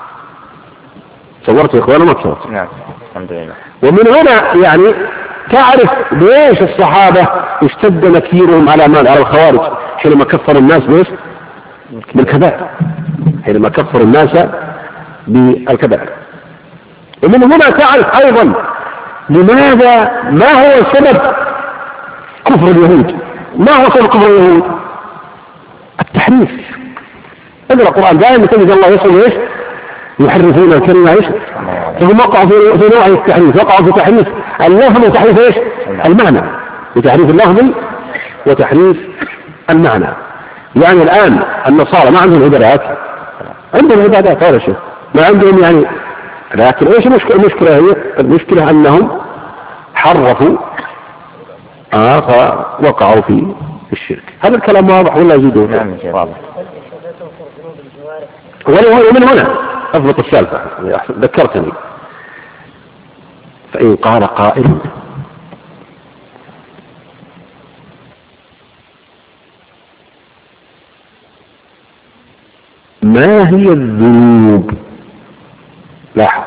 Speaker 2: صورت يا إخوان ما تصورت؟ نعم الحمد لله. ومن هنا يعني تعرف ليش الصحابة اشتد نكيرهم على مال على الخوارج حينما كفر الناس بإيش؟ بالكبائر، حينما كفر الناس بالكبائر. ومن هنا تعرف أيضا لماذا ما هو سبب كفر اليهود؟ ما هو سبب كفر اليهود؟ التحريف. اقرأ القرآن دائما تجد الله يصل ايش؟ يحرفون الكلمة ايش؟ فهم وقعوا في نوع التحريف، وقعوا في تحريف اللفظ وتحريف ايش؟ المعنى. وتحريف اللفظ وتحريف المعنى. يعني الآن النصارى ما عندهم عبادات، عندهم عبادات هذا شيء ما عندهم يعني، لكن ايش المشكلة؟ المشكلة هي المشكلة انهم حرفوا آه فوقعوا في الشرك. هذا الكلام واضح ولا يزيدون؟ نعم واضح. ومن هنا أضبط السالفة ذكرتني. فإن قال قائل ما هي الذنوب لاحظ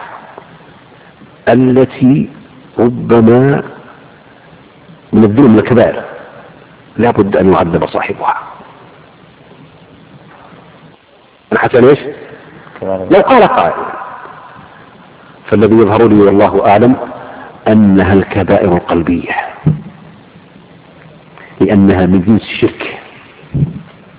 Speaker 2: التي ربما من الذنوب الكبائر لا بد أن يعذب صاحبها؟ حتى ليش؟ لو قال قائل فالذي يظهر لي والله أعلم أنها الكبائر القلبية، لأنها من جنس الشرك،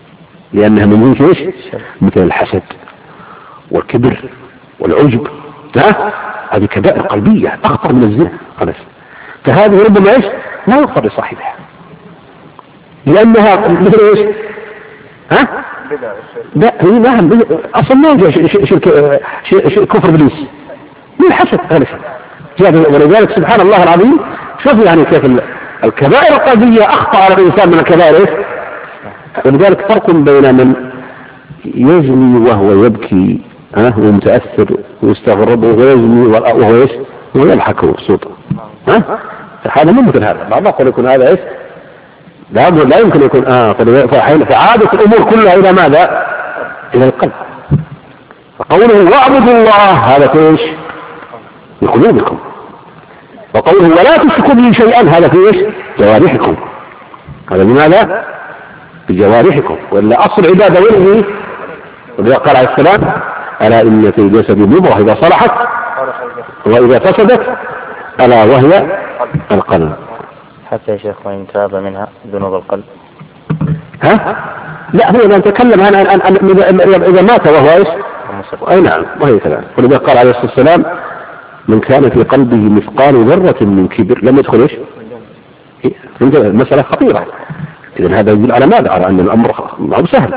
Speaker 2: لأنها من جنس ايش؟ مثل الحسد والكبر والعجب ها هذه كبائر قلبية أخطر من الزنا خلاص. فهذه ربما إيش لا يغفر لصاحبها لأنها مثل إيش ها لا هي نعم أصلا ما يجي شرك كفر بليس من حسد خلاص. ولذلك سبحان الله العظيم شوف يعني كيف الكبائر القلبية أخطأ على الإنسان من الكبائر. ولذلك فرق بين من يزني وهو يبكي ها ومتأثر ويستغرب وهو يزني وهو ايش ويضحك مبسوط ها هذا مو مثل هذا. بعض يقول يكون هذا ايش لا لا يمكن يكون اه فعادة الامور كلها الى ماذا الى القلب. فقوله واعبدوا الله هذا ايش بقلوبكم وقوله ولا تشركوا به شيئا هذا في ايش جوارحكم. هذا لماذا بجوارحكم ولا اصل العباده وين وذا قال عليه السلام ألا إن في الجسد مضغة إذا صلحت وإذا فسدت ألا وهي القلب.
Speaker 1: حتى يا شيخ وإن تاب منها ذنوب القلب
Speaker 2: ها لا هو نتكلم عن إذا مات وهو إيش أي نعم وهي كذلك. ولذا قال عليه الصلاة والسلام من كان في قلبه مثقال ذرة من كبر لم يدخل إيش المسألة خطيرة. إذن هذا يدل على ماذا على أن الأمر معه سهل.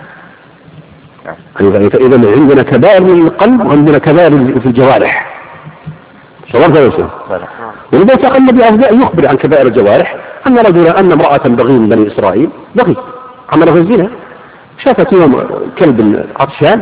Speaker 2: إذا عندنا كبائر من القلب وعندنا كبائر في الجوارح صورت يا يوسف. ولذا كان النبي أفضل يخبر عن كبائر الجوارح أن رجلا أن امرأة بغي من بني إسرائيل بغي عمل في الزنا شافت يوم كلب عطشان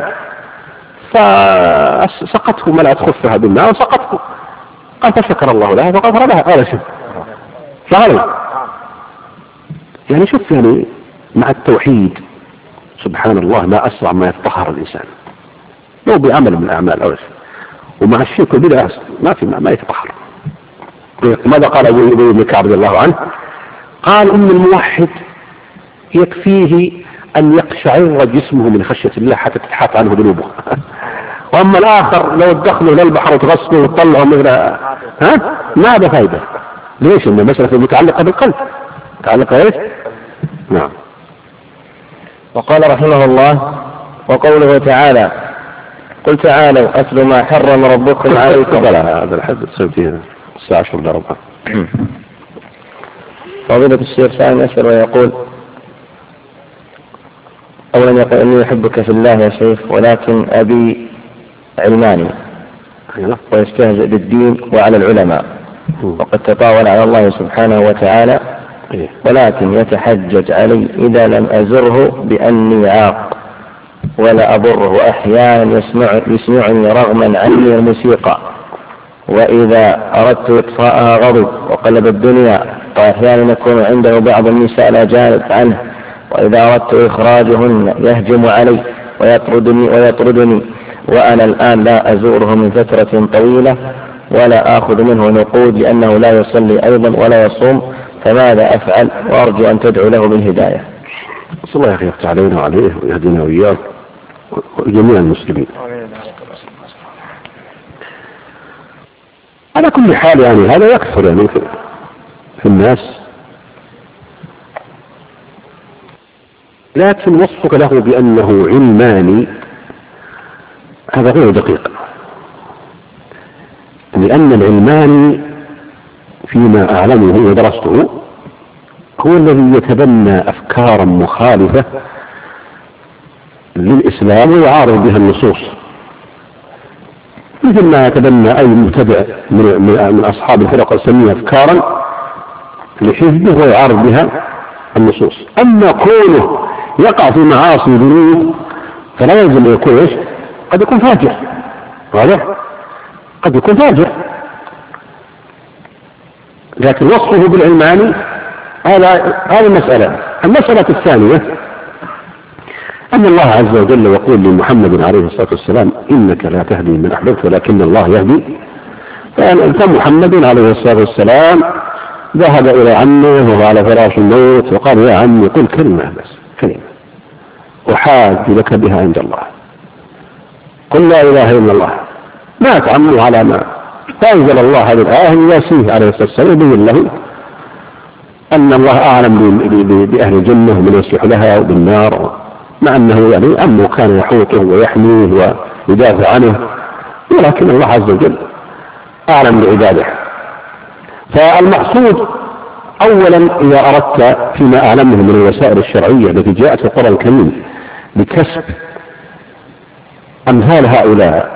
Speaker 2: فسقته ملأت خفها بالماء وسقته قال فشكر الله لها فغفر لها قال شوف فغلي يعني شوف يعني مع التوحيد سبحان الله ما أسرع ما يتطهر الإنسان لو بعمل من الأعمال أو ومع الشرك والبدعة ما في ما يتطهر. ماذا قال أبو بن كعب رضي الله عنه قال إن الموحد يكفيه أن يقشعر جسمه من خشية الله حتى تتحط عنه ذنوبه وأما الآخر لو تدخله للبحر وتغسله وتطلعه مثل ها ما هذا فايدة. ليش؟ إن المسألة متعلقة بالقلب متعلقة إيش؟ نعم.
Speaker 1: وقال رحمه الله وقوله تعالى قل تعالوا أتل ما حرم ربكم عليكم.
Speaker 2: هذا الحد تصير فيه الساعة عشر إلا ربع.
Speaker 1: فضيلة الشيخ سائل يسأل ويقول أولا يقول إني أحبك في الله يا شيخ ولكن أبي علماني ويستهزئ بالدين وعلى العلماء وقد تطاول على الله سبحانه وتعالى ولكن يتحجج علي إذا لم أزره بأني عاق ولا أضره أحيانا يسمع يسمعني رغما عني الموسيقى وإذا أردت إطفاءها غضب وقلب الدنيا وأحيانا يكون عنده بعض النساء لا جانب عنه وإذا أردت إخراجهن يهجم علي ويطردني ويطردني وأنا الآن لا أزوره من فترة طويلة ولا آخذ منه نقود لأنه لا يصلي أيضا ولا يصوم فماذا أفعل وأرجو أن تدعو له بالهداية.
Speaker 2: صلى الله عليه يفتح علينا وعليه ويهدينا وإياه وجميع المسلمين. على كل حال يعني هذا يكثر يعني في الناس لكن وصفك له بأنه علماني هذا غير دقيق لأن العلماني فيما أعلمه ودرسته هو الذي يتبنى أفكارا مخالفة للإسلام ويعارض بها النصوص مثل ما يتبنى أي مبتدع من أصحاب الفرق السنية أفكارا لحزبه ويعارض بها النصوص. أما كونه يقع في معاصي ذنوب فلا يلزم يكون إيش قد يكون فاجر واضح قد يكون فاجر لكن وصفه بالعلماني هذا هذه المسألة. المسألة الثانية أن الله عز وجل يقول لمحمد عليه الصلاة والسلام إنك لا تهدي من أحببت ولكن الله يهدي. فمحمد عليه الصلاة والسلام ذهب إلى عمه وهو على فراش الموت وقال يا عمي قل كلمة بس كلمة أحاج لك بها عند الله قل لا إله إلا الله مات عمه على ما فأنزل الله هذه الآية ياسيه عليه الصلاة والسلام يبين له أن الله أعلم بأهل الجنة ومن يصلح لها وبالنار مع أنه يعني عمه كان يحوطه ويحميه ويدافع عنه ولكن الله عز وجل أعلم بعباده. فالمقصود أولا إذا أردت فيما أعلمه من الوسائل الشرعية التي جاءت في القرآن الكريم بكسب أمثال هؤلاء،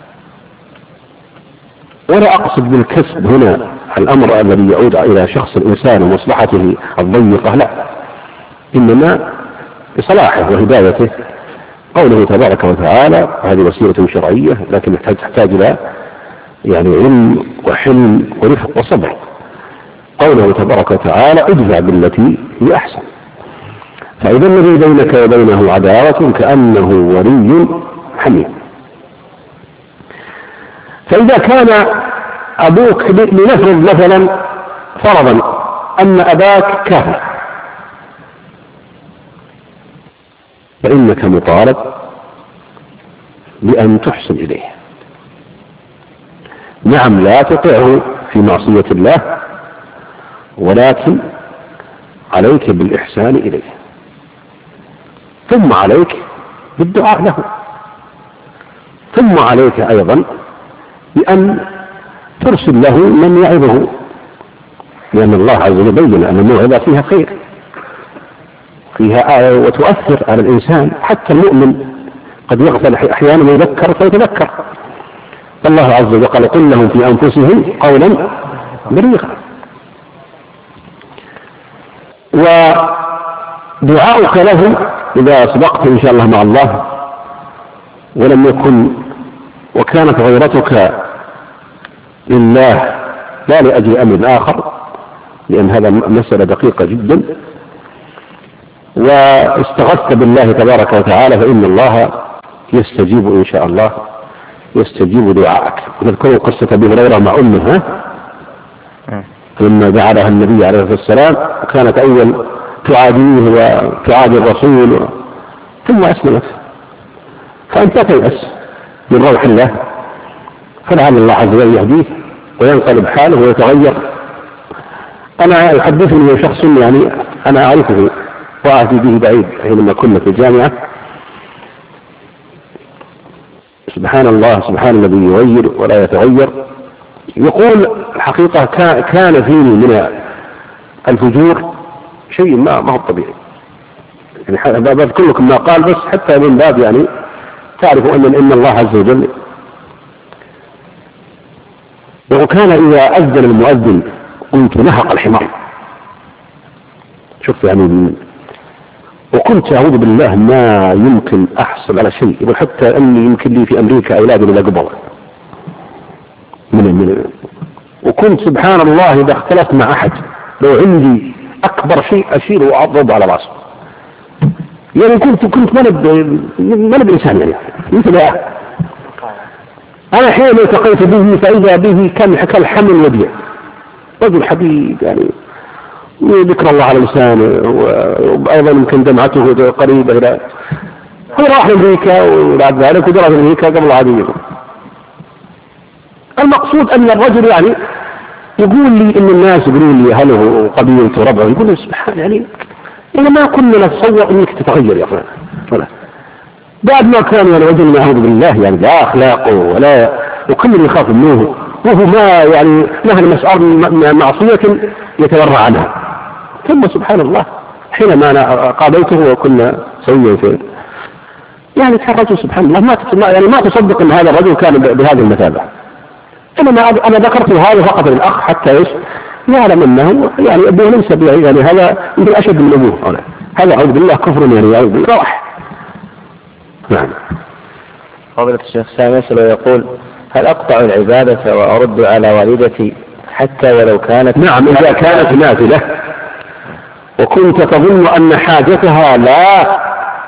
Speaker 2: ولا أقصد بالكسب هنا الأمر الذي يعود إلى شخص الإنسان ومصلحته الضيقة، لا، إنما بصلاحه وهدايته. قوله تبارك وتعالى هذه وسيلة شرعية لكن تحتاج إلى يعني علم وحلم ورفق وصبر. قوله تبارك وتعالى ادفع بالتي هي أحسن، فإذا الذي بينك وبينه عداوة كأنه ولي حميم. فإذا كان أبوك لنفرض مثلا فرضا أن أباك كافر، فإنك مطالب بأن تحسن إليه. نعم لا تطيعه في معصية الله، ولكن عليك بالإحسان إليه، ثم عليك بالدعاء له، ثم عليك أيضا بأن ترسل له من يعظه، لأن الله عز وجل بين أن الموعظة فيها خير، فيها آية وتؤثر على الإنسان. حتى المؤمن قد يغفل أحيانا ويذكر فيتذكر. الله عز وجل قال قل لهم في أنفسهم قولا بليغا. ودعاؤك له إذا صدقت إن شاء الله مع الله ولم يكن وكانت غيرتك لله لا لأجل أمر آخر، لأن هذا مسألة دقيقة جدا، واستغثت بالله تبارك وتعالى فإن الله يستجيب إن شاء الله، يستجيب دعاءك. نذكر قصة أبي هريرة مع أمه لما دعا لها النبي عليه الصلاة والسلام، وكانت أول تعاديه وتعادي الرسول، ثم أسلمت. فأنت تيأس من روح الله، فلعل الله عز وجل يهديه وينقلب حاله ويتغير. أنا يحدثني شخص يعني أنا أعرفه وأهدي به بعيد حينما كنا في الجامعة، سبحان الله سبحان الذي يغير ولا يتغير، يقول الحقيقة كان فيني من الفجور شيء ما ما هو طبيعي، يعني بذكر لكم ما قال بس حتى من باب يعني تعرفوا أن إن الله عز وجل. وكان إذا أذن المؤذن قلت نهق الحمار، شوف يعني، وكنت أعوذ بالله ما يمكن أحصل على شيء، يقول حتى أني يمكن لي في أمريكا أولاد إلى قبضة من من وكنت سبحان الله إذا اختلفت مع أحد لو عندي أكبر شيء أشيل وأضرب على رأسه، يعني كنت كنت ما نب ما نب إنسان يعني مثل أنا حين التقيت به فإذا به كان حكى الحمل وديع، رجل حبيب يعني ذكر الله على لسانه، وأيضا يمكن دمعته قريبة إلى هو راح لأمريكا وبعد ذلك ودرس أمريكا قبل عادية. المقصود أن الرجل يعني يقول لي إن الناس يقولون لي هل هو قبيلته وربعه، يقول لي سبحان يعني إذا ما كنا نتصور إنك تتغير يا أخوان، ولا بعد ما كان يعني رجل نعوذ بالله يعني لا أخلاقه ولا وكل يخاف منه، وهو ما يعني مهل مسألة معصية يتورع عنها. ثم سبحان الله حينما أنا قابلته وكنا سويا في يعني تحرجوا سبحان الله ما يعني ما تصدق أن هذا الرجل كان بهذه المثابة. إنما أنا ذكرت هذا فقط للأخ حتى إيش يعلم أنه يعني أبوه ليس يعني هذا يمكن أشد من أبوه، هذا أعوذ بالله كفر يعني أعوذ بالله روح. نعم.
Speaker 1: فضيلة الشيخ سامي يسأل ويقول هل أقطع العبادة وأرد على والدتي حتى ولو كانت؟
Speaker 2: نعم إذا كانت نافلة وكنت تظن أن حاجتها لا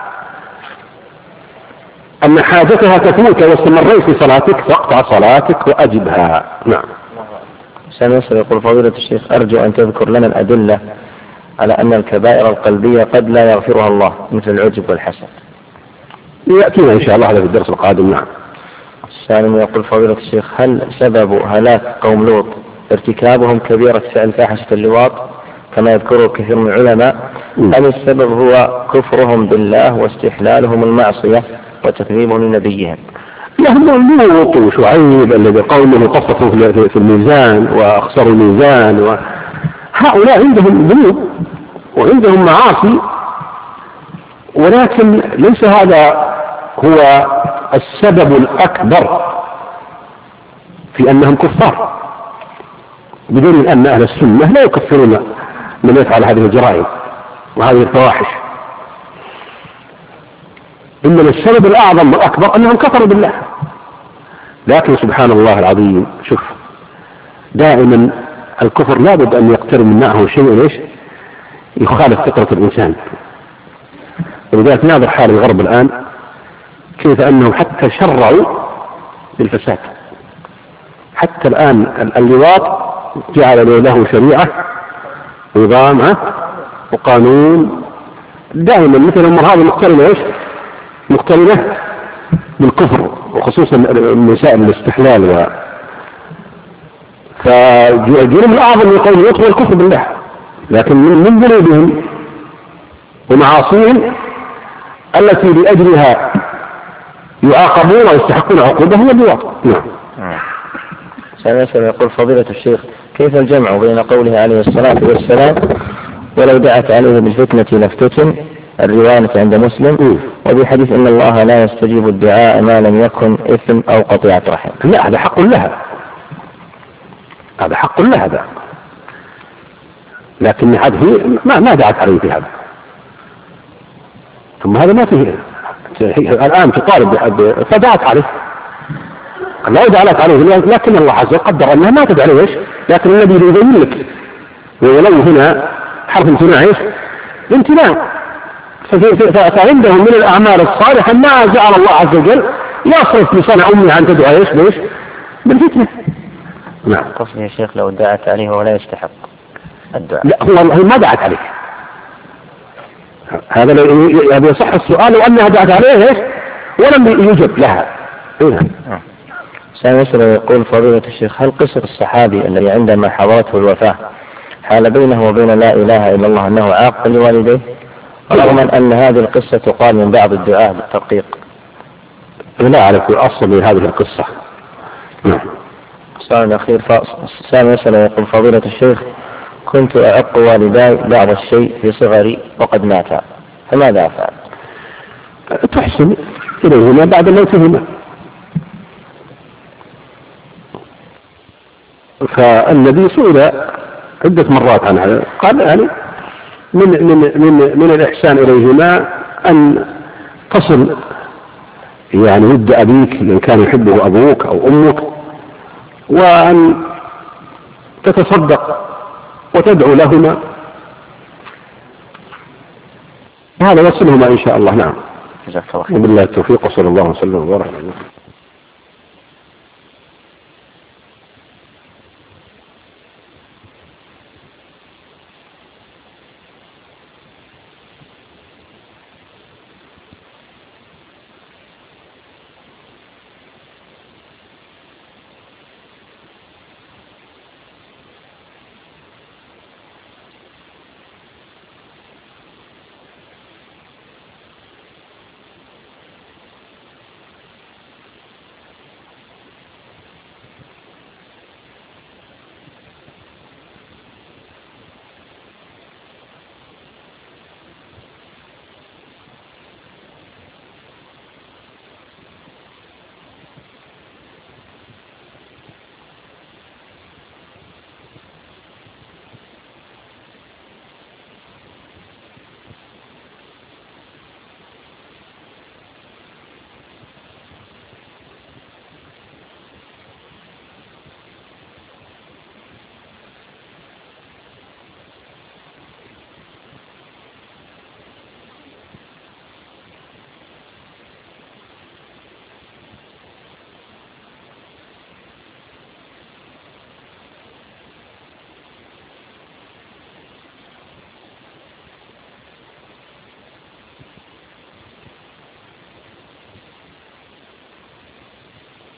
Speaker 2: أن حاجتها تفوت واستمريت في صلاتك فاقطع صلاتك وأجبها. نعم.
Speaker 1: سامي يسأل يقول فضيلة الشيخ أرجو أن تذكر لنا الأدلة على أن الكبائر القلبية قد لا يغفرها الله مثل العجب والحسد.
Speaker 2: يأتينا إن شاء الله هذا في الدرس القادم. نعم.
Speaker 1: سالم يقول فضيلة الشيخ هل سبب هلاك قوم لوط ارتكابهم كبيرة فعل فاحشة اللواط كما يذكره كثير من العلماء، أم السبب هو كفرهم بالله واستحلالهم المعصية وتكذيبهم لنبيهم؟
Speaker 2: لهم لوط وشعيب الذي قومه قصفوا في الميزان وأخسروا الميزان، وهؤلاء عندهم ذنوب وعندهم معاصي، ولكن ليس هذا هو السبب الأكبر في أنهم كفار، بدليل أن أهل السنة لا يكفرون من يفعل هذه الجرائم وهذه الفواحش، إنما السبب الأعظم والأكبر أنهم كفروا بالله. لكن سبحان الله العظيم، شوف دائما الكفر لابد أن يقترن معه شيء ليش يخالف فطرة الإنسان. ولذلك ناظر حال الغرب الآن كيف أنهم حتى شرعوا للفساد، حتى الآن اللواط جعل له شريعة نظام وقانون، دائما مثل المرهاب مقترنة ايش مقترنة بالكفر، وخصوصا مسائل الاستحلال. و فالجرم الأعظم يقول يطوى الكفر بالله، لكن من ذنوبهم ومعاصيهم التي لأجلها يعاقبون ويستحقون عقوبة هو اللواط. نعم.
Speaker 1: سأسأل يقول فضيلة الشيخ كيف الجمع بين قوله عليه الصلاة والسلام ولو دعت عليه بالفتنة لافتتن، الرواية عند مسلم، وبحديث إن الله لا يستجيب الدعاء ما لم يكن إثم أو قطيعة رحم؟
Speaker 2: لا، هذا حق لها، هذا حق لها هذا، لكن هذه ما ما دعت عليه في هذا، ثم هذا ما فيه الآن تطالب فدعت عليه، لا دعت عليه، لكن الله عز وجل قدر أنها ما تدعى عليه، لكن الذي يبين لك ولو هنا حرف امتناع ايش؟ امتناع. فعندهم من الأعمال الصالحة ما جعل الله عز وجل يصرف لسان أمي عن تدعى ايش ليش؟ بالفتنة.
Speaker 1: نعم. قصدي يا شيخ لو دعت عليه ولا يستحق الدعاء.
Speaker 2: لا، هو ما دعت عليه، هذا يعني يصح السؤال وأنها دعت عليه ايش ولم يجب لها. هنا
Speaker 1: سأسأل يقول فضيلة الشيخ هل قصة الصحابي الذي عندما حضرته الوفاة حال بينه وبين لا إله إلا الله أنه عاق لوالديه، رغم أن هذه القصة تقال من بعض الدعاء بالترقيق؟
Speaker 2: لا أعرف الأصل من هذه القصة. نعم.
Speaker 1: السؤال الأخير سأسأل يقول فضيلة الشيخ كنت أعق والداي بعض الشيء في صغري وقد ماتا، فماذا أفعل؟
Speaker 2: تحسن إليهما بعد موتهما. فالنبي سئل عدة مرات عن هذا، قال يعني من من من من الإحسان إليهما أن تصل يعني ود أبيك إن كان يحبه أبوك أو أمك، وأن تتصدق وتدعو لهما، هذا يصلهما إن شاء الله. نعم.
Speaker 1: جزاك الله خير.
Speaker 2: وبالله التوفيق، وصلى الله وسلم وبارك على